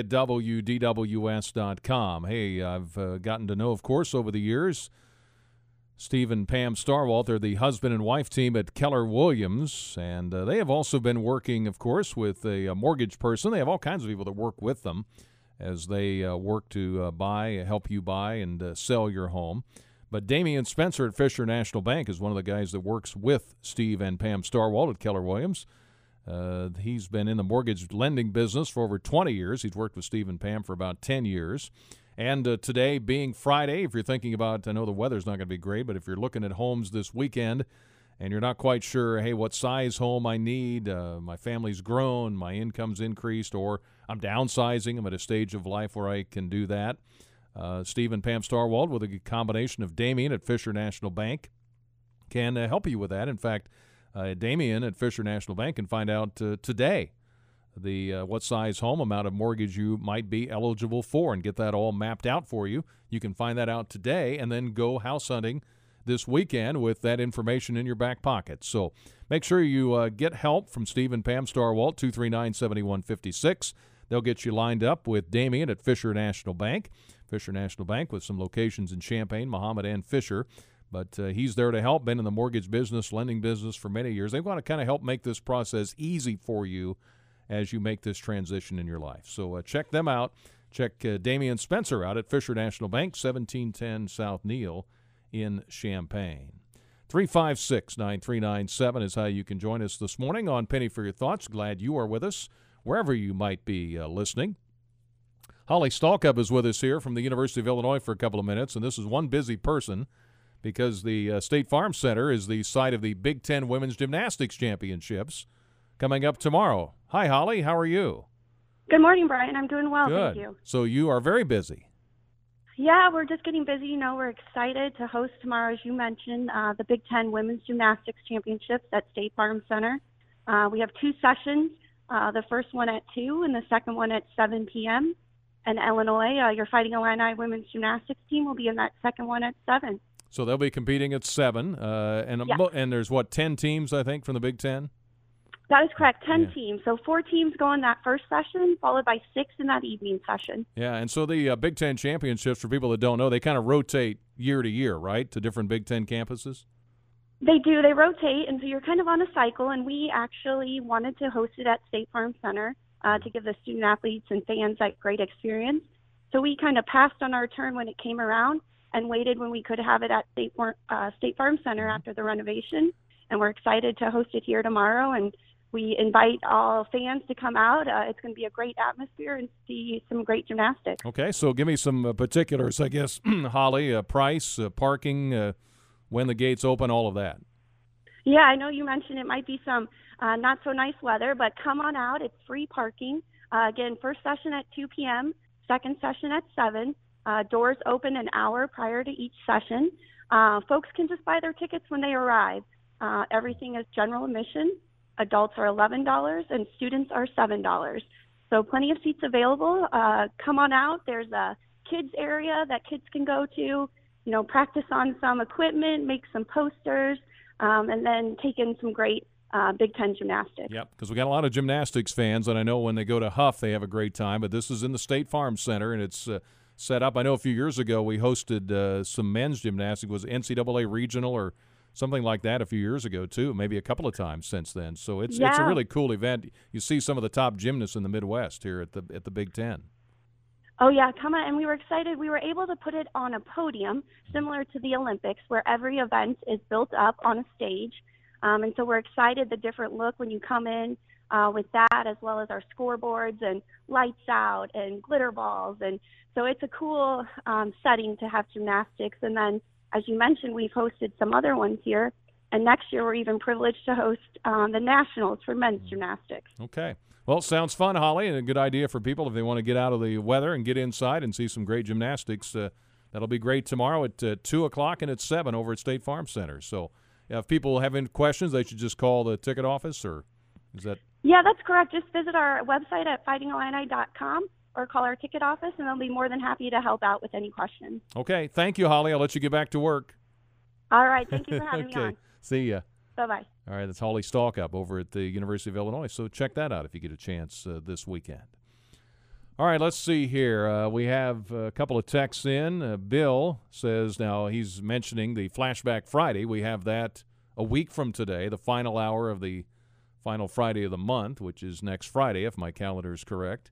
C: talk@wdws.com. Hey, I've gotten to know, of course, over the years, Steve and Pam Starwalt. They're the husband and wife team at Keller Williams, and they have also been working, of course, with a mortgage person. They have all kinds of people that work with them as they work to help you buy and sell your home. But Damian Spencer at Fisher National Bank is one of the guys that works with Steve and Pam Starwalt at Keller Williams. He's been in the mortgage lending business for over 20 years. He's worked with Steve and Pam for about 10 years. And today being Friday, if you're thinking about, I know the weather's not going to be great, but if you're looking at homes this weekend and you're not quite sure, hey, what size home I need, my family's grown, my income's increased, or I'm downsizing, I'm at a stage of life where I can do that. Steve and Pam Starwalt, with a combination of Damian at Fisher National Bank, can help you with that. In fact, Damian at Fisher National Bank can find out today what size home amount of mortgage you might be eligible for and get that all mapped out for you. You can find that out today and then go house hunting this weekend with that information in your back pocket. So make sure you get help from Steve and Pam Starwalt, 239-7156. They'll get you lined up with Damian at Fisher National Bank. Fisher National Bank with some locations in Champaign, Mahomet, and Fisher. But he's there to help, been in the mortgage business, lending business for many years. They want to kind of help make this process easy for you as you make this transition in your life. So check them out. Check Damian Spencer out at Fisher National Bank, 1710 South Neal in Champaign. 356-9397 is how you can join us this morning on Penny for Your Thoughts. Glad you are with us wherever you might be listening. Holly Stalkup is with us here from the University of Illinois for a couple of minutes, and this is one busy person because the State Farm Center is the site of the Big Ten Women's Gymnastics Championships coming up tomorrow. Hi, Holly. How are you?
J: Good morning, Brian. I'm doing well,
C: Good.
J: thank you.
C: So you are very busy.
J: Yeah, we're just getting busy. You know, we're excited to host tomorrow, as you mentioned, the Big Ten Women's Gymnastics Championships at State Farm Center. We have 2 sessions, the first one at 2 and the second one at 7 p.m. And Illinois, your Fighting Illini women's gymnastics team will be in that second one at 7.
C: So they'll be competing at 7. And there's, 10 teams, I think, from the Big Ten?
J: That is correct, 10 teams. So 4 teams go in that first session, followed by 6 in that evening session.
C: Yeah, and so the Big Ten Championships, for people that don't know, they kind of rotate year to year, right, to different Big Ten campuses?
J: They do. They rotate, and so you're kind of on a cycle, and we actually wanted to host it at State Farm Center to give the student-athletes and fans that great experience. So we kind of passed on our turn when it came around and waited when we could have it at State Farm Center after the renovation, and we're excited to host it here tomorrow, and we invite all fans to come out. It's going to be a great atmosphere and see some great gymnastics.
C: Okay, so give me some particulars, I guess, Holly, price, parking, when the gates open, all of that.
J: Yeah, I know you mentioned it might be some not so nice weather, but come on out. It's free parking. Again, first session at 2 p.m., second session at 7. Doors open an hour prior to each session. Folks can just buy their tickets when they arrive. Everything is general admission. Adults are $11 and students are $7. So plenty of seats available. Come on out. There's a kids area that kids can go to, practice on some equipment, make some posters, and then take in some great Big Ten gymnastics.
C: Yep, because we got a lot of gymnastics fans, and I know when they go to Huff, they have a great time. But this is in the State Farm Center, and it's set up. I know a few years ago we hosted some men's gymnastics. Was NCAA regional or something like that a few years ago, too, maybe a couple of times since then. So it's a really cool event. You see some of the top gymnasts in the Midwest here at the Big Ten.
J: Oh, yeah, come on. And we were excited. We were able to put it on a podium similar to the Olympics where every event is built up on a stage. And so we're excited, the different look when you come in with that, as well as our scoreboards and lights out and glitter balls. And so it's a cool setting to have gymnastics. And then, as you mentioned, we've hosted some other ones here. And next year we're even privileged to host the Nationals for men's gymnastics.
C: Okay. Well, sounds fun, Holly, and a good idea for people if they want to get out of the weather and get inside and see some great gymnastics. That'll be great tomorrow at 2 o'clock and at 7 over at State Farm Center. So if people have any questions, they should just call the ticket office, or is that?
J: Yeah, that's correct. Just visit our website at fightingillini.com or call our ticket office, and they'll be more than happy to help out with any questions.
C: Okay. Thank you, Holly. I'll let you get back to work.
J: All right. Thank you for having me on.
C: Okay. See ya.
J: Bye-bye.
C: All right, that's Holly Stalkup over at the University of Illinois. So check that out if you get a chance this weekend. All right, let's see here. We have a couple of texts in. Bill says, now he's mentioning the Flashback Friday. We have that a week from today, the final hour of the final Friday of the month, which is next Friday, if my calendar is correct.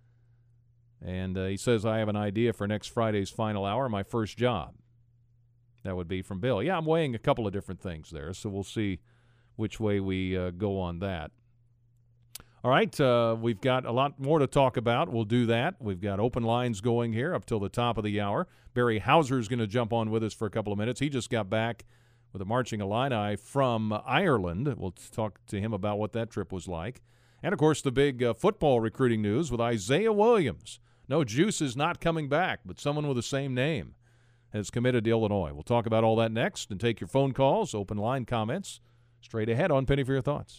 C: And he says, I have an idea for next Friday's final hour, my first job. That would be from Bill. Yeah, I'm weighing a couple of different things there, so we'll see which way we go on that. All right, we've got a lot more to talk about. We'll do that. We've got open lines going here up till the top of the hour. Barry Hauser is going to jump on with us for a couple of minutes. He just got back with the Marching Illini from Ireland. We'll talk to him about what that trip was like. And, of course, the big football recruiting news with Isaiah Williams. No, Juice is not coming back, but someone with the same name has committed to Illinois. We'll talk about all that next and take your phone calls, open line comments, straight ahead on Penny for Your Thoughts.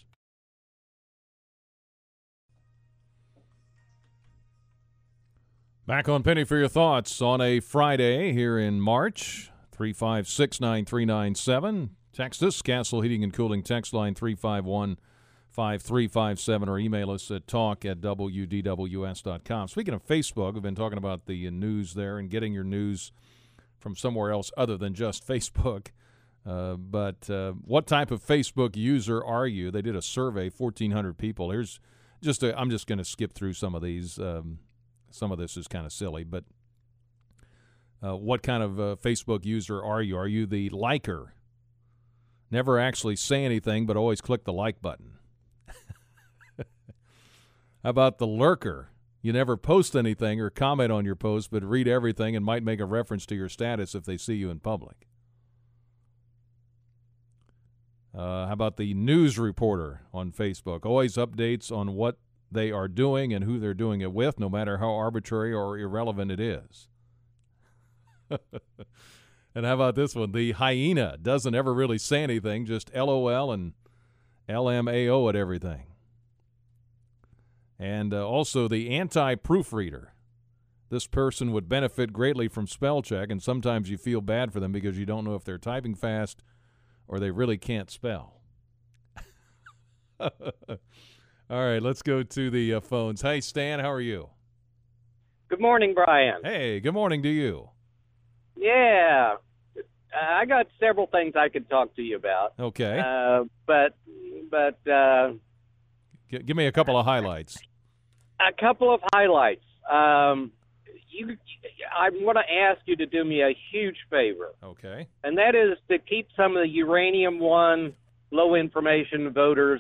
C: Back on Penny for Your Thoughts on a Friday here in March, 356-9397. Text us, Castle Heating and Cooling text line 351-5357, or email us at talk@wdws.com. Speaking of Facebook, we've been talking about the news there and getting your news from somewhere else other than just Facebook. But what type of Facebook user are you? They did a survey, 1,400 people. Here's I'm just going to skip through some of these. Some of this is kind of silly, but what kind of Facebook user are you? Are you the liker? Never actually say anything, but always click the like button. How about the lurker? you never post anything or comment on your post, but read everything and might make a reference to your status if they see you in public. How about the news reporter on Facebook? Always updates on what they are doing and who they're doing it with, no matter how arbitrary or irrelevant it is. And how about this one? The hyena doesn't ever really say anything, just LOL and LMAO at everything. And also the anti-proofreader. This person would benefit greatly from spell check, and sometimes you feel bad for them because you don't know if they're typing fast or they really can't spell. All right, let's go to the phones. Hey, Stan, how are you?
K: Good morning, Brian.
C: Hey, good morning to you.
K: Yeah, I got several things I could talk to you about.
C: Okay.
K: But
C: give me a couple of highlights.
K: A couple of highlights. I want to ask you to do me a huge favor.
C: Okay.
K: And that is to keep some of the Uranium One low information voters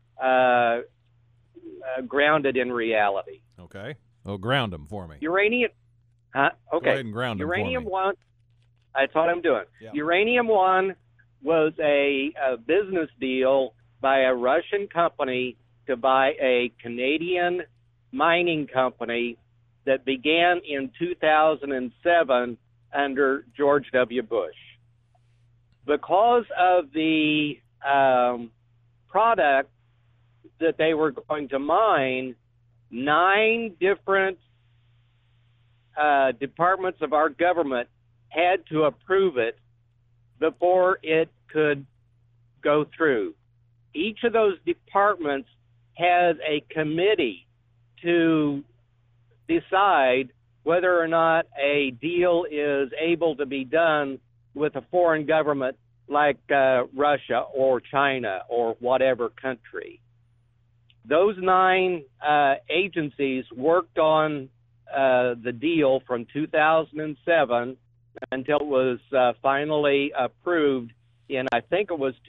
K: grounded in reality.
C: Okay. Oh, ground them for me.
K: Uranium. Okay.
C: Go ahead and ground them
K: Uranium
C: for me.
K: One. That's what I'm doing.
C: Yeah.
K: Uranium One was a business deal by a Russian company to buy a Canadian mining company that began in 2007 under George W. Bush. Because of the product that they were going to mine, 9 different departments of our government had to approve it before it could go through. Each of those departments has a committee to decide whether or not a deal is able to be done with a foreign government like Russia or China or whatever country. Those 9 agencies worked on the deal from 2007 until it was finally approved in, I think it was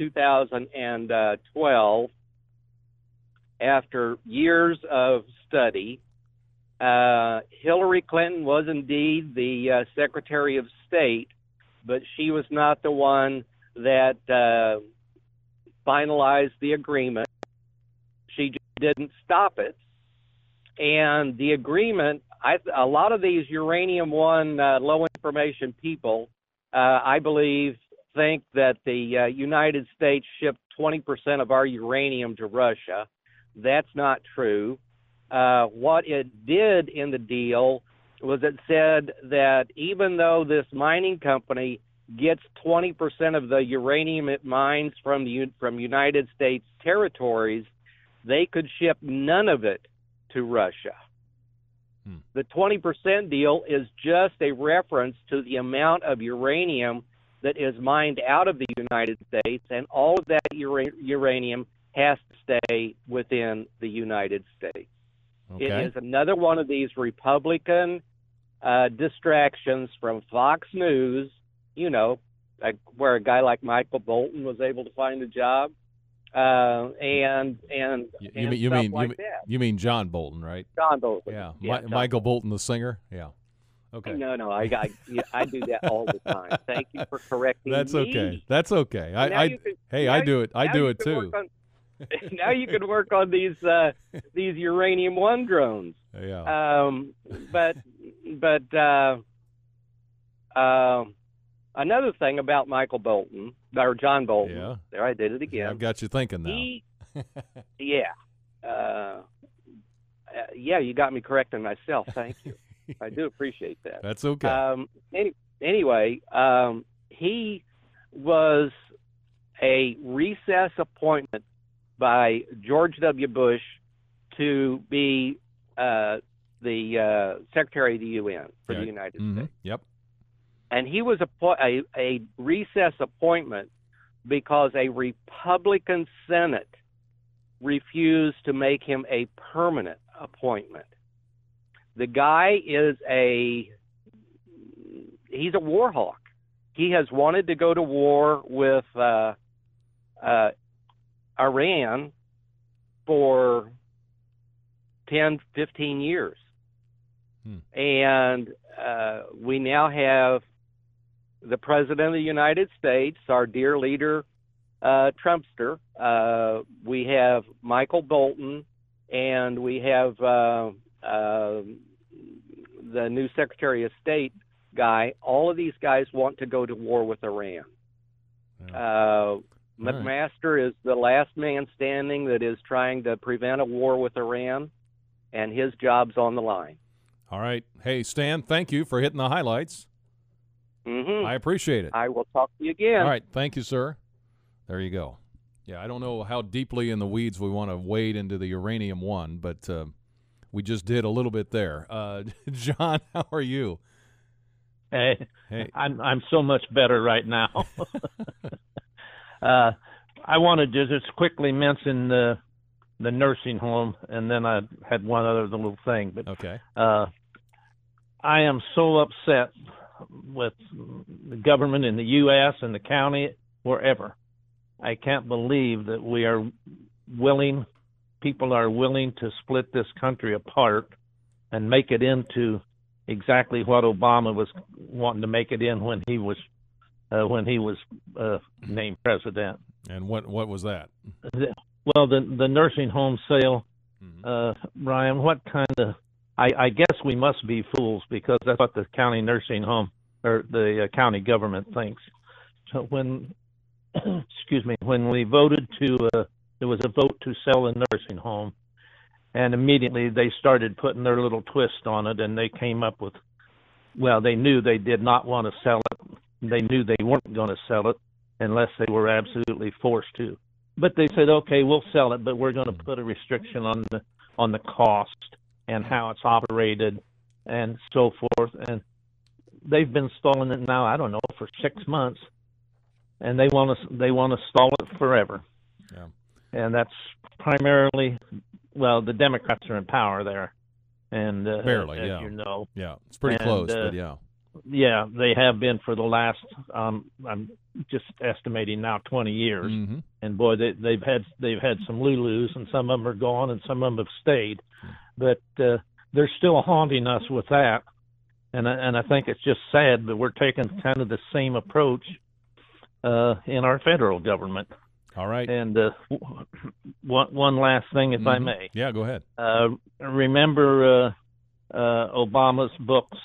K: 2012, after years of study. Hillary Clinton was indeed the Secretary of State, but she was not the one that finalized the agreement. She just didn't stop it. And the agreement, a lot of these Uranium One low information people, I believe, think that the United States shipped 20% of our uranium to Russia. That's not true. What it did in the deal was it said that even though this mining company gets 20% of the uranium it mines from United States territories, they could ship none of it to Russia. The 20% deal is just a reference to the amount of uranium that is mined out of the United States, and all of that uranium has to stay within the United States.
C: Okay.
K: It is another one of these Republican distractions from Fox News, you know, where a guy like Michael Bolton was able to find a job, and
C: you mean John Bolton, right?
K: John Bolton.
C: Yeah,
K: John
C: Michael Bolton, the singer. Yeah. Okay.
K: No, I do that all the time. Thank you for correcting me.
C: That's okay. That's okay. I do it. I do it too.
K: Now you can work on these Uranium One drones.
C: Yeah.
K: But another thing about Michael Bolton or John Bolton.
C: Yeah.
K: There, I did it again.
C: I've got you thinking now.
K: Yeah, you got me correcting myself. Thank you. I do appreciate that.
C: That's okay.
K: Anyway, he was a recess appointment by George W. Bush to be the Secretary of the UN for the United States.
C: Yep.
K: And he was a recess appointment because a Republican Senate refused to make him a permanent appointment. The guy is he's a war hawk. He has wanted to go to war with Iran for 10, 15 years. And we now have the President of the United States, our dear leader, Trumpster. We have Michael Bolton, and we have the new Secretary of State guy. All of these guys want to go to war with Iran. McMaster is the last man standing that is trying to prevent a war with Iran, and his job's on the line.
C: All right. Hey, Stan, thank you for hitting the highlights. I appreciate it.
K: I will talk to you again.
C: All right. Thank you, sir. There you go. Yeah, I don't know how deeply in the weeds we want to wade into the uranium one, but we just did a little bit there. John, how are you?
L: Hey. I'm so much better right now. I wanted to just quickly mention the nursing home, and then I had one other little thing. But
C: okay.
L: I am so upset with the government in the U.S. and the county, wherever. I can't believe that people are willing to split this country apart and make it into exactly what Obama was wanting to make it in when he was named president.
C: And what was that?
L: Well, the nursing home sale, Brian. What kind of? I guess we must be fools, because that's what the county nursing home or the county government thinks. So when we voted there was a vote to sell a nursing home, and immediately they started putting their little twist on it, and they came up with, well, they knew they did not want to sell it. They knew they weren't going to sell it unless they were absolutely forced to. But they said, okay, we'll sell it, but we're going to put a restriction on the cost and how it's operated and so forth. And they've been stalling it now, I don't know, for 6 months, and they want to stall it forever.
C: Yeah.
L: And that's primarily, well, the Democrats are in power there, and
C: barely,
L: as you know,
C: yeah, it's pretty close, but yeah.
L: Yeah, they have been for the last, I'm just estimating now, 20 years.
C: Mm-hmm.
L: And boy, they've had some Lulus, and some of them are gone, and some of them have stayed. But they're still haunting us with that, and I think it's just sad that we're taking kind of the same approach in our federal government.
C: All right.
L: And one last thing, if I may.
C: Yeah, go ahead.
L: Remember Obama's books.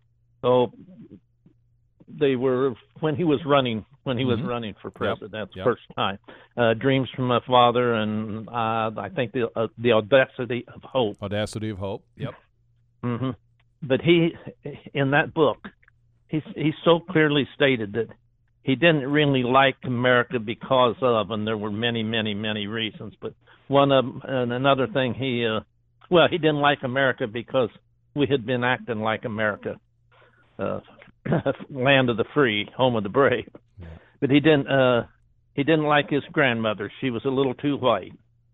L: They were when he was running for president first time. Dreams from a Father, and I think the Audacity of Hope.
C: Audacity of Hope. Yep.
L: Mm-hmm. But he, in that book, he so clearly stated that he didn't really like America because of, and there were many, many, many reasons. But one of and another thing, he didn't like America because we had been acting like America. Land of the free, home of the brave. Yeah. But he didn't like his grandmother. She was a little too white.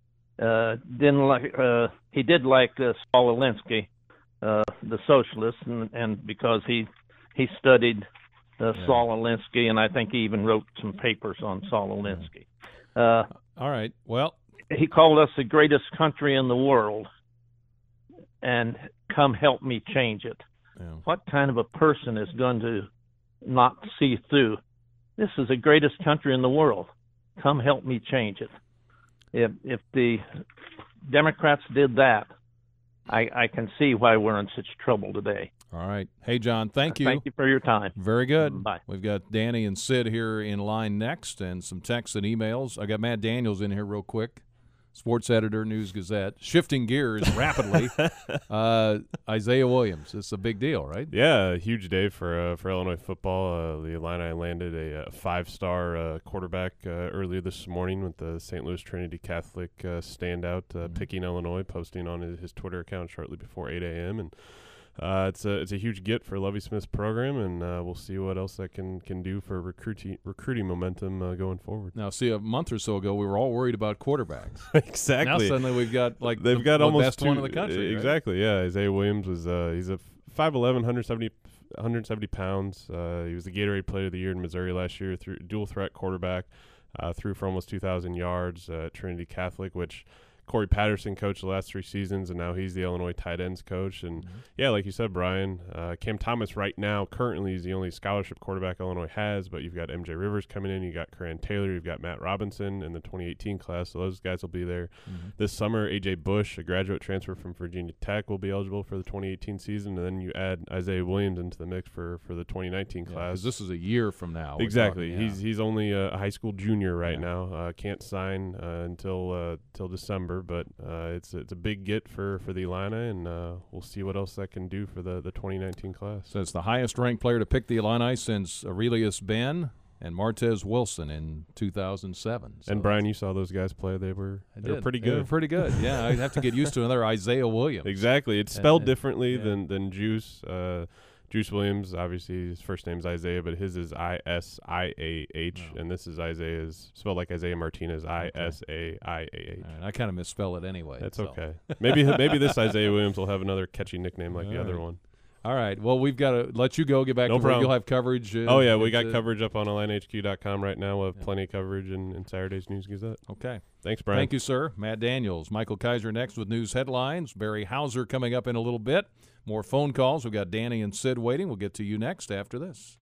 L: He did like Saul Alinsky, the socialist, and because he studied Saul Alinsky, and I think he even wrote some papers on Saul Alinsky.
C: All right. Well,
L: he called us the greatest country in the world, and come help me change it. Yeah. What kind of a person is going to not see through? This is the greatest country in the world. Come help me change it. If the Democrats did that, I can see why we're in such trouble today.
C: All right. Hey, John, thank you.
L: Thank you for your time.
C: Very good.
L: Bye.
C: We've got Danny and Sid here in line next, and some texts and emails. I got Matt Daniels in here real quick. Sports editor, News Gazette. Shifting gears rapidly. Isaiah Williams. It's a big deal, right?
M: Yeah, a huge day for Illinois football. The Illini landed a 5-star quarterback earlier this morning with the St. Louis Trinity Catholic standout picking Illinois, posting on his Twitter account shortly before 8 a.m. And it's a huge get for Lovie Smith's program, and we'll see what else that can do for recruiting momentum going forward.
C: Now, see, a month or so ago, we were all worried about quarterbacks.
M: Exactly.
C: Now suddenly we've got
M: they've got almost
C: best one in the country.
M: Exactly. Right? Yeah, Isaiah Williams was he's a 5'11", 170 pounds. He was the Gatorade Player of the Year in Missouri last year. Dual threat quarterback. Threw for almost 2,000 yards at Trinity Catholic, which Corey Patterson coached the last 3 seasons, and now he's the Illinois tight ends coach. And, yeah, like you said, Brian, Cam Thomas right now currently is the only scholarship quarterback Illinois has, but you've got MJ Rivers coming in, you got Coran Taylor, you've got Matt Robinson in the 2018 class, so those guys will be there. This summer, A.J. Bush, a graduate transfer from Virginia Tech, will be eligible for the 2018 season, and then you add Isaiah Williams into the mix for the 2019 class.
C: This is a year from now.
M: Exactly.
C: Talking,
M: He's only a high school junior right now. Can't sign until December, but it's a big get for the Illini, and we'll see what else that can do for the 2019 class.
C: So it's the highest-ranked player to pick the Illini since Aurelius Ben and Martez Wilson in 2007. So
M: and Brian, you saw those guys play. They were pretty good.
C: They were pretty good. Yeah, I'd have to get used to another Isaiah Williams.
M: Exactly. It's spelled differently than Juice. Juice Williams, obviously, his first name's Isaiah, but his is I-S-I-A-H, and this is Isaiah's spelled like Isaiah Martinez, I-S-A-I-A-H.
C: Right, I kind of misspell it anyway.
M: That's okay. Maybe this Isaiah Williams will have another catchy nickname like the other one.
C: All right. Well, we've got to let you go. Get back to work. You'll have coverage.
M: We got coverage up on IlliniHQ.com right now. We'll have plenty of coverage in Saturday's News Gazette.
C: Okay.
M: Thanks, Brian.
C: Thank you, sir. Matt Daniels. Michael Kaiser next with news headlines. Barry Hauser coming up in a little bit. More phone calls. We've got Danny and Sid waiting. We'll get to you next after this.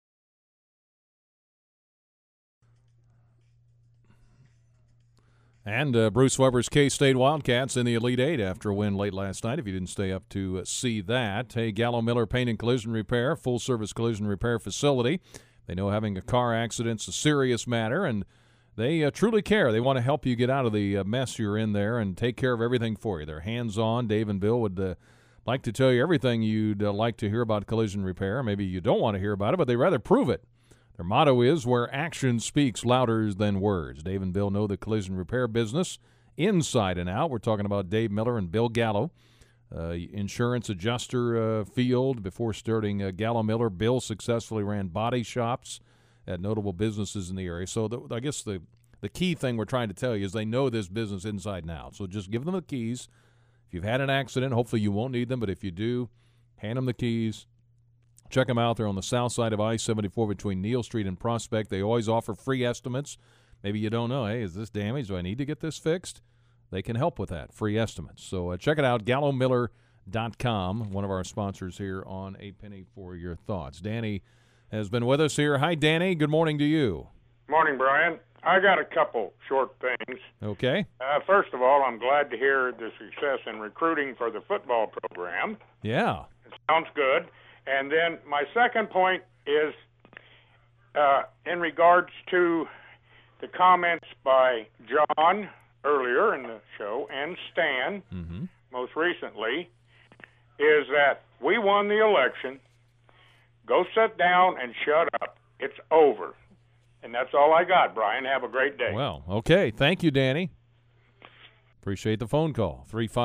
C: And Bruce Weber's K-State Wildcats in the Elite Eight after a win late last night, if you didn't stay up to see that. Hey, Gallo Miller Paint and Collision Repair, full-service collision repair facility. They know having a car accident's a serious matter, and they truly care. They want to help you get out of the mess you're in there and take care of everything for you. They're hands-on. Dave and Bill would like to tell you everything you'd like to hear about collision repair. Maybe you don't want to hear about it, but they'd rather prove it. Their motto is, where action speaks louder than words. Dave and Bill know the collision repair business inside and out. We're talking about Dave Miller and Bill Gallo, insurance adjuster field. Before starting Gallo Miller, Bill successfully ran body shops at notable businesses in the area. So I guess the key thing we're trying to tell you is they know this business inside and out. So just give them the keys. If you've had an accident, hopefully you won't need them, but if you do, hand them the keys. Check them out. They're on the south side of I-74 between Neal Street and Prospect. They always offer free estimates. Maybe you don't know, hey, is this damaged? Do I need to get this fixed? They can help with that, free estimates. So check it out, GalloMiller.com, one of our sponsors here on A Penny for Your Thoughts. Danny has been with us here. Hi, Danny. Good morning to you.
N: Morning, Brian. I got a couple short things.
C: Okay.
N: First of all, I'm glad to hear the success in recruiting for the football program.
C: Yeah.
N: It sounds good. And then my second point is in regards to the comments by John earlier in the show and Stan most recently, is that we won the election. Go sit down and shut up. It's over. And that's all I got, Brian. Have a great day.
C: Well, okay. Thank you, Danny. Appreciate the phone call.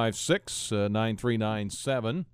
C: 356-9397.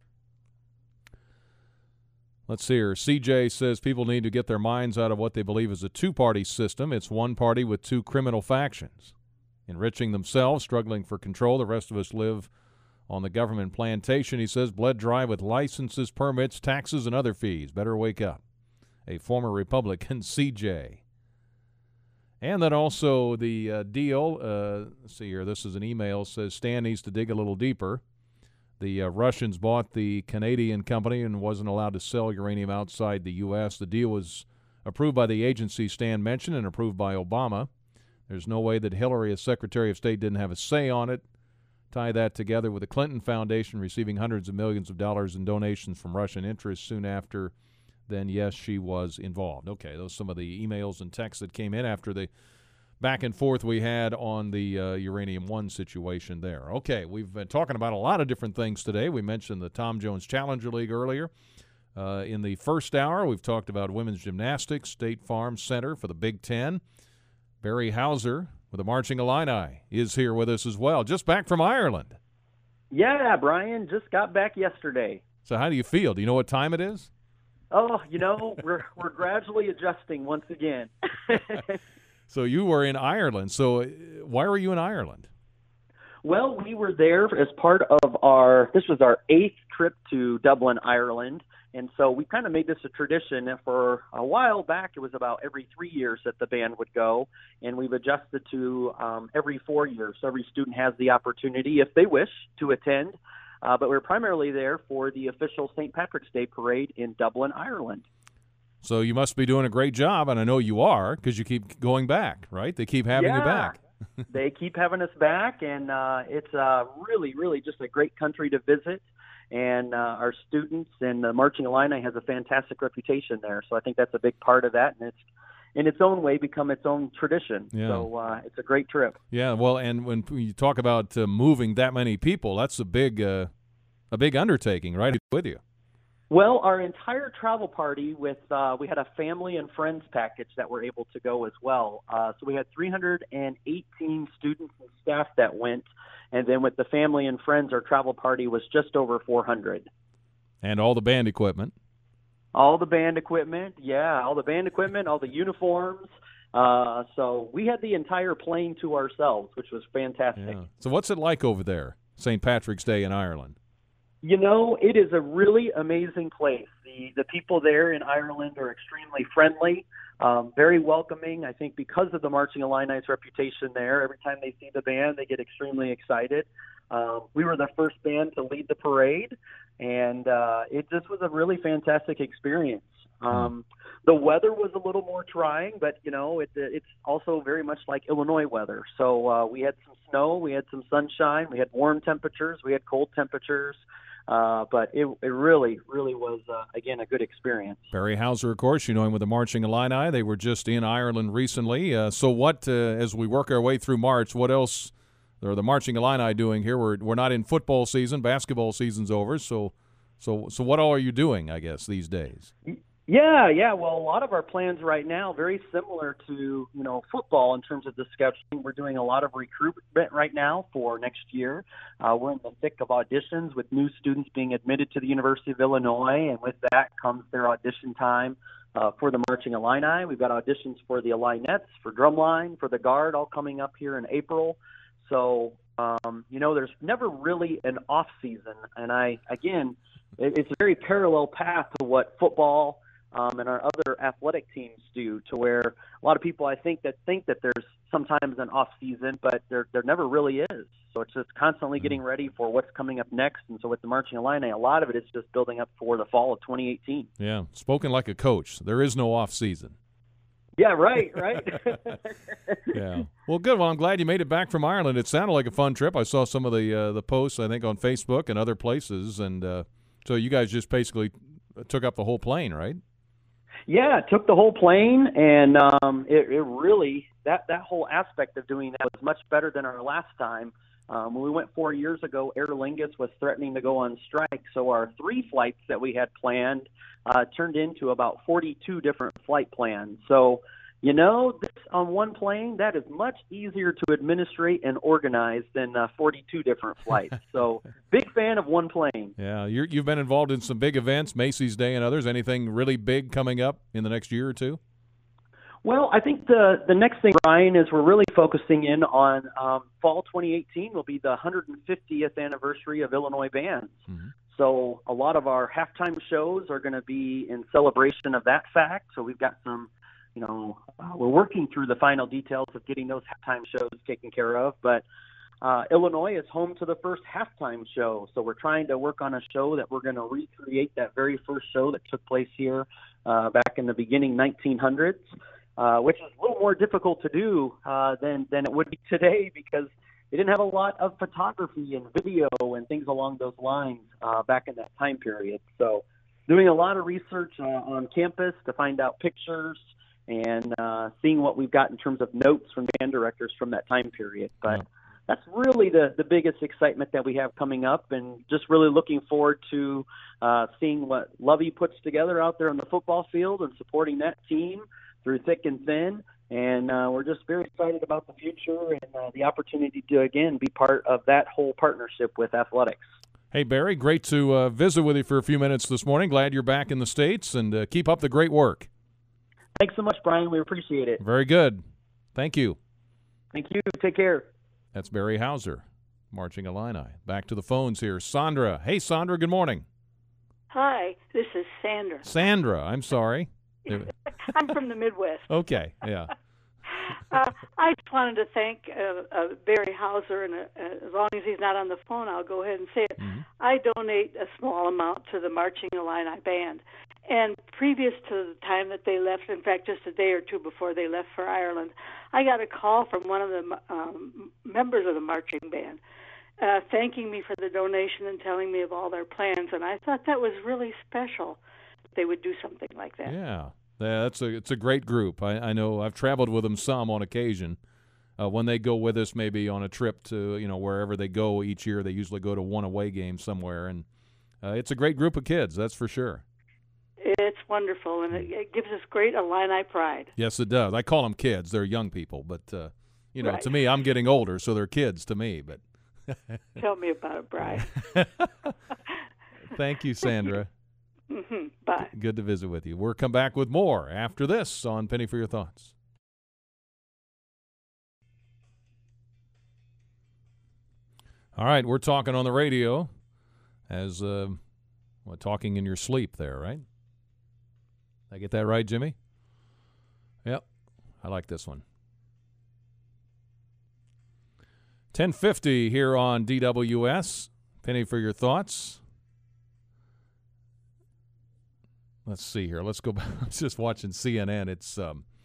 C: Let's see here. CJ says people need to get their minds out of what they believe is a two-party system. It's one party with two criminal factions, enriching themselves, struggling for control. The rest of us live on the government plantation, he says, bled dry with licenses, permits, taxes, and other fees. Better wake up. A former Republican, CJ. And then also the deal, let's see here, this is an email, says Stan needs to dig a little deeper. The Russians bought the Canadian company and wasn't allowed to sell uranium outside the U.S. The deal was approved by the agency Stan mentioned and approved by Obama. There's no way that Hillary, as Secretary of State, didn't have a say on it. Tie that together with the Clinton Foundation receiving hundreds of millions of dollars in donations from Russian interests soon after, then yes, she was involved. Okay, those are some of the emails and texts that came in after the back and forth we had on the Uranium One situation there. Okay, we've been talking about a lot of different things today. We mentioned the Tom Jones Challenger League earlier. In the first hour, we've talked about women's gymnastics, State Farm Center for the Big Ten. Barry Hauser with the Marching Illini is here with us as well, just back from Ireland.
O: Yeah, Brian, just got back yesterday.
C: So how do you feel? Do you know what time it is?
O: Oh, we're gradually adjusting once again.
C: So you were in Ireland. So why were you in Ireland?
O: Well, we were there as part of this was our 8th trip to Dublin, Ireland, And so we kind of made this a tradition. And for a while back, it was about every 3 years that the band would go, and we've adjusted to every 4 years. So every student has the opportunity, if they wish, to attend. But we're primarily there for the official St. Patrick's Day parade in Dublin, Ireland.
C: So you must be doing a great job, and I know you are because you keep going back, right? They keep having you back.
O: They keep having us back, and it's really, really just a great country to visit. And our students and the Marching Illini has a fantastic reputation there. So I think that's a big part of that, and it's in its own way become its own tradition.
C: Yeah.
O: So it's a great trip.
C: Yeah, well, and when you talk about moving that many people, that's a big undertaking, right, with you?
O: Well, our entire travel party we had a family and friends package that were able to go as well. So we had 318 students and staff that went. And then with the family and friends, our travel party was just over 400.
C: And all the band equipment.
O: All the band equipment, yeah, all the band equipment, all the uniforms. So we had the entire plane to ourselves, which was fantastic.
C: Yeah. So what's it like over there, St. Patrick's Day in Ireland?
O: You know, it is a really amazing place. The people there in Ireland are extremely friendly, very welcoming. I think because of the Marching Illini's reputation there, every time they see the band, they get extremely excited. We were the first band to lead the parade, and it just was a really fantastic experience. The weather was a little more trying, but, you know, it's also very much like Illinois weather. So we had some snow, we had some sunshine, we had warm temperatures, we had cold temperatures. But it really, really was, again, a good experience.
C: Barry Hauser, of course, you know him with the Marching Illini. They were just in Ireland recently. So what, as we work our way through March, what else are the Marching Illini doing here? We're not in football season. Basketball season's over. So what all are you doing, I guess, these days?
O: Yeah. Well, a lot of our plans right now, very similar to, football in terms of the scheduling. We're doing a lot of recruitment right now for next year. We're in the thick of auditions with new students being admitted to the University of Illinois, and with that comes their audition time for the Marching Illini. We've got auditions for the Illinettes, for Drumline, for the Guard, all coming up here in April. So, there's never really an off season. And it's a very parallel path to what football and our other athletic teams do, to where a lot of people think that there's sometimes an off season, but there never really is. So it's just constantly getting ready for what's coming up next. And so with the Marching Illini, a lot of it is just building up for the fall of 2018.
C: Yeah, spoken like a coach. There is no off season.
O: Yeah, right.
C: Yeah. Well, good. Well, I'm glad you made it back from Ireland. It sounded like a fun trip. I saw some of the posts, I think, on Facebook and other places. And so you guys just basically took up the whole plane, right?
O: Yeah, took the whole plane, and it really, that whole aspect of doing that was much better than our last time. When we went 4 years ago, Aer Lingus was threatening to go on strike, so our 3 flights that we had planned turned into about 42 different flight plans. So, this on one plane, that is much easier to administrate and organize than 42 different flights. So, big fan of one plane.
C: Yeah, you've been involved in some big events, Macy's Day and others. Anything really big coming up in the next year or two?
O: Well, I think the next thing, Brian, is we're really focusing in on fall 2018 will be the 150th anniversary of Illinois bands. Mm-hmm. So a lot of our halftime shows are going to be in celebration of that fact. So we've got some, we're working through the final details of getting those halftime shows taken care of. But Illinois is home to the first halftime show. So we're trying to work on a show that we're going to recreate that very first show that took place here back in the beginning 1900s. Which is a little more difficult to do than it would be today, because they didn't have a lot of photography and video and things along those lines back in that time period. So doing a lot of research on campus to find out pictures and seeing what we've got in terms of notes from band directors from that time period. But that's really the biggest excitement that we have coming up, and just really looking forward to seeing what Lovey puts together out there on the football field and supporting that team through thick and thin, and we're just very excited about the future and the opportunity to, again, be part of that whole partnership with athletics.
C: Hey, Barry, great to visit with you for a few minutes this morning. Glad you're back in the States, and keep up the great work.
O: Thanks so much, Brian. We appreciate it.
C: Very good. Thank you.
O: Thank you. Take care.
C: That's Barry Hauser, Marching Illini. Back to the phones here. Sandra. Hey, Sandra, good morning.
P: Hi, this is Sandra.
C: Sandra, I'm sorry.
P: I'm from the Midwest.
C: Okay, yeah.
P: I just wanted to thank Barry Hauser, and as long as he's not on the phone, I'll go ahead and say it.
C: Mm-hmm.
P: I donate a small amount to the Marching Illini Band. And previous to the time that they left, in fact, just a day or two before they left for Ireland, I got a call from one of the members of the marching band thanking me for the donation and telling me of all their plans. And I thought that was really special that they would do something like that.
C: Yeah. It's a great group. I know I've traveled with them some on occasion. When they go with us, maybe on a trip to wherever they go each year, they usually go to one away game somewhere, and it's a great group of kids. That's for sure.
P: It's wonderful, and it gives us great Illini pride.
C: Yes, it does. I call them kids. They're young people, but
P: Right.
C: to me, I'm getting older, so they're kids to me. But
P: tell me about it, Brian.
C: Thank you, Sandra.
P: Mm-hmm. Bye.
C: Good to visit with you. We'll come back with more after this on Penny for Your Thoughts. All right, we're talking on the radio as talking in your sleep there, right? Did I get that right, Jimmy? Yep. I like this one. 10:50 here on DWS. Penny for Your Thoughts. Let's see here. Let's go back. I was just watching CNN. It's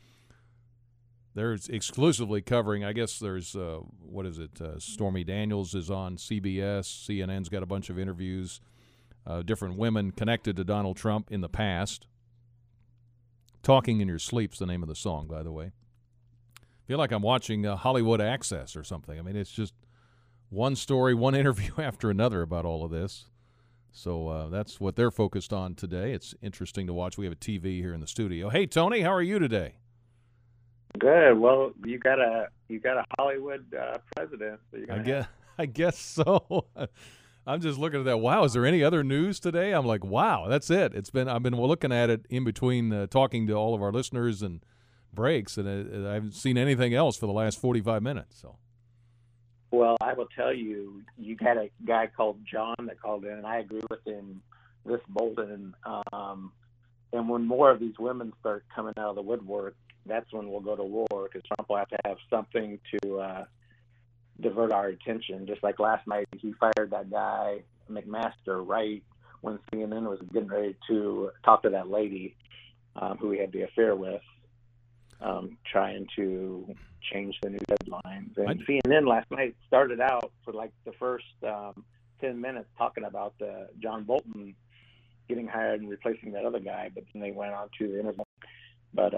C: they're exclusively covering, I guess there's, Stormy Daniels is on CBS. CNN's got a bunch of interviews, different women connected to Donald Trump in the past. Talking in Your Sleep's the name of the song, by the way. I feel like I'm watching Hollywood Access or something. I mean, it's just one story, one interview after another about all of this. So that's what they're focused on today. It's interesting to watch. We have a TV here in the studio. Hey, Tony, how are you today?
Q: Good. Well, you got a Hollywood president. So
C: I guess so. I'm just looking at that. Wow, is there any other news today? I'm like, wow, that's it. I've been looking at it in between talking to all of our listeners and breaks, and I haven't seen anything else for the last 45 minutes. So.
Q: Well, I will tell you, you got a guy called John that called in, and I agree with him. This Bolton, and when more of these women start coming out of the woodwork, that's when we'll go to war, because Trump will have to have something to divert our attention. Just like last night, he fired that guy McMaster right when CNN was getting ready to talk to that lady who he had the affair with, trying to change the news headlines. And CNN last night started out for like the first 10 minutes talking about John Bolton getting hired and replacing that other guy, but then they went on to the interview. But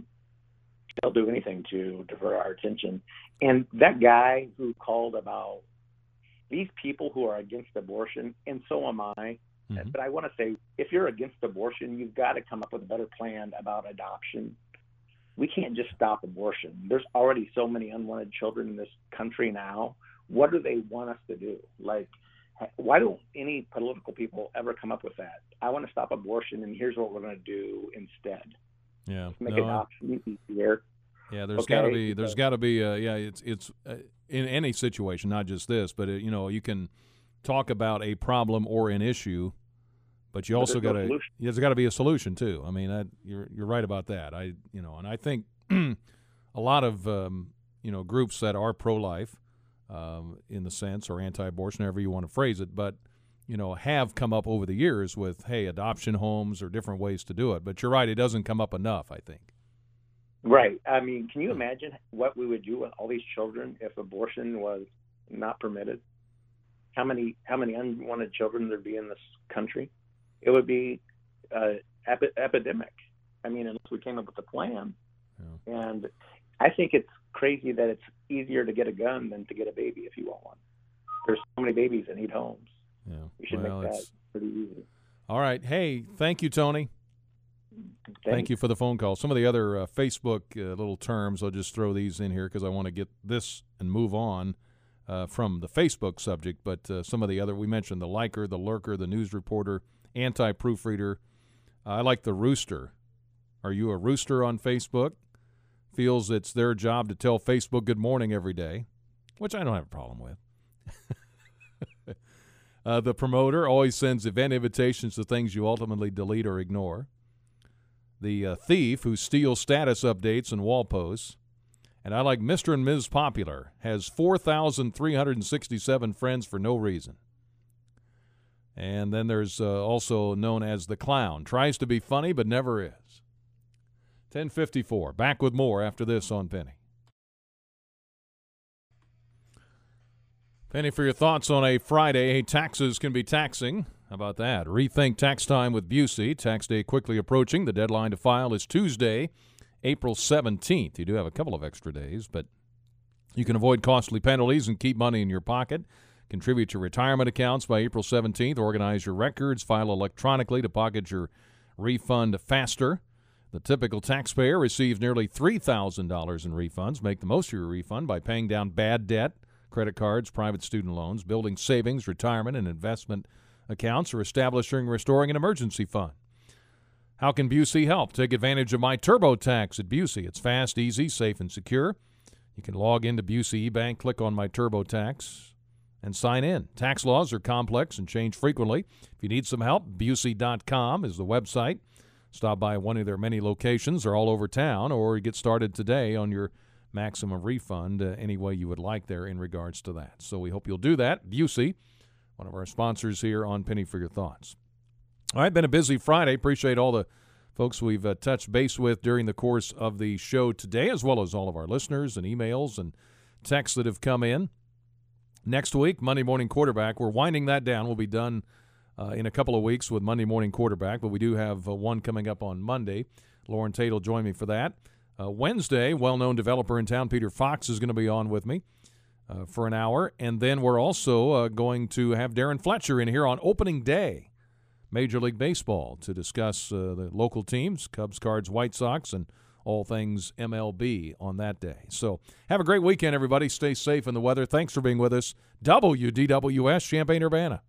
Q: they'll do anything to divert our attention. And that guy who called about these people who are against abortion, and so am I, but I want to say, if you're against abortion, you've got to come up with a better plan about adoption. We can't just stop abortion. There's already so many unwanted children in this country now. What do they want us to do? Like, why don't any political people ever come up with that? I want to stop abortion, and here's what we're going to do instead.
C: Yeah,
Q: make adoption easier.
C: Yeah, there's got to be. It's in any situation, not just this, but you can talk about a problem or an issue, but you also got to. There's got to be a solution too. I mean, you're right about that. And I think a lot of groups that are pro-life, in the sense, or anti-abortion, however you want to phrase it, but have come up over the years with, hey, adoption homes or different ways to do it. But you're right, it doesn't come up enough, I think.
Q: Right. I mean, can you imagine what we would do with all these children if abortion was not permitted? How many unwanted children there'd be in this country? It would be epidemic. I mean, unless we came up with a plan. Yeah. And I think it's crazy that it's easier to get a gun than to get a baby if you want one. There's so many babies that need homes.
C: Yeah.
Q: We should make that pretty easy.
C: All right. Hey, thank you, Tony. Thank you for the phone call. Some of the other Facebook little terms, I'll just throw these in here because I want to get this and move on from the Facebook subject. But some of the other, we mentioned the liker, the lurker, the news reporter, anti-proofreader. I like the rooster. Are you a rooster on Facebook? Feels it's their job to tell Facebook good morning every day, which I don't have a problem with. The promoter always sends event invitations to things you ultimately delete or ignore. The thief who steals status updates and wall posts. And I like Mr. and Ms. Popular, has 4,367 friends for no reason. And then there's also known as the clown. Tries to be funny but never is. 10:54. Back with more after this on Penny. Penny, for your thoughts on a Friday. Hey, taxes can be taxing. How about that? Rethink tax time with Busey. Tax day quickly approaching. The deadline to file is Tuesday, April 17th. You do have a couple of extra days, but you can avoid costly penalties and keep money in your pocket. Contribute to retirement accounts by April 17th. Organize your records. File electronically to pocket your refund faster. The typical taxpayer receives nearly $3,000 in refunds. Make the most of your refund by paying down bad debt, credit cards, private student loans, building savings, retirement, and investment accounts, or establishing and restoring an emergency fund. How can Busey help? Take advantage of My TurboTax at Busey. It's fast, easy, safe, and secure. You can log into Busey eBank, click on My TurboTax, and sign in. Tax laws are complex and change frequently. If you need some help, Busey.com is the website. Stop by one of their many locations. They're all over town, or get started today on your maximum refund any way you would like there in regards to that. So we hope you'll do that. Busey, one of our sponsors here on Penny for Your Thoughts. All right, been a busy Friday. Appreciate all the folks we've touched base with during the course of the show today, as well as all of our listeners and emails and texts that have come in. Next week, Monday Morning Quarterback. We're winding that down. We'll be done in a couple of weeks with Monday Morning Quarterback, but we do have one coming up on Monday. Lauren Tate will join me for that. Wednesday, well-known developer in town, Peter Fox, is going to be on with me for an hour. And then we're also going to have Darren Fletcher in here on opening day, Major League Baseball, to discuss the local teams, Cubs, Cards, White Sox, and all things MLB on that day. So have a great weekend, everybody. Stay safe in the weather. Thanks for being with us. WDWS, Champaign-Urbana.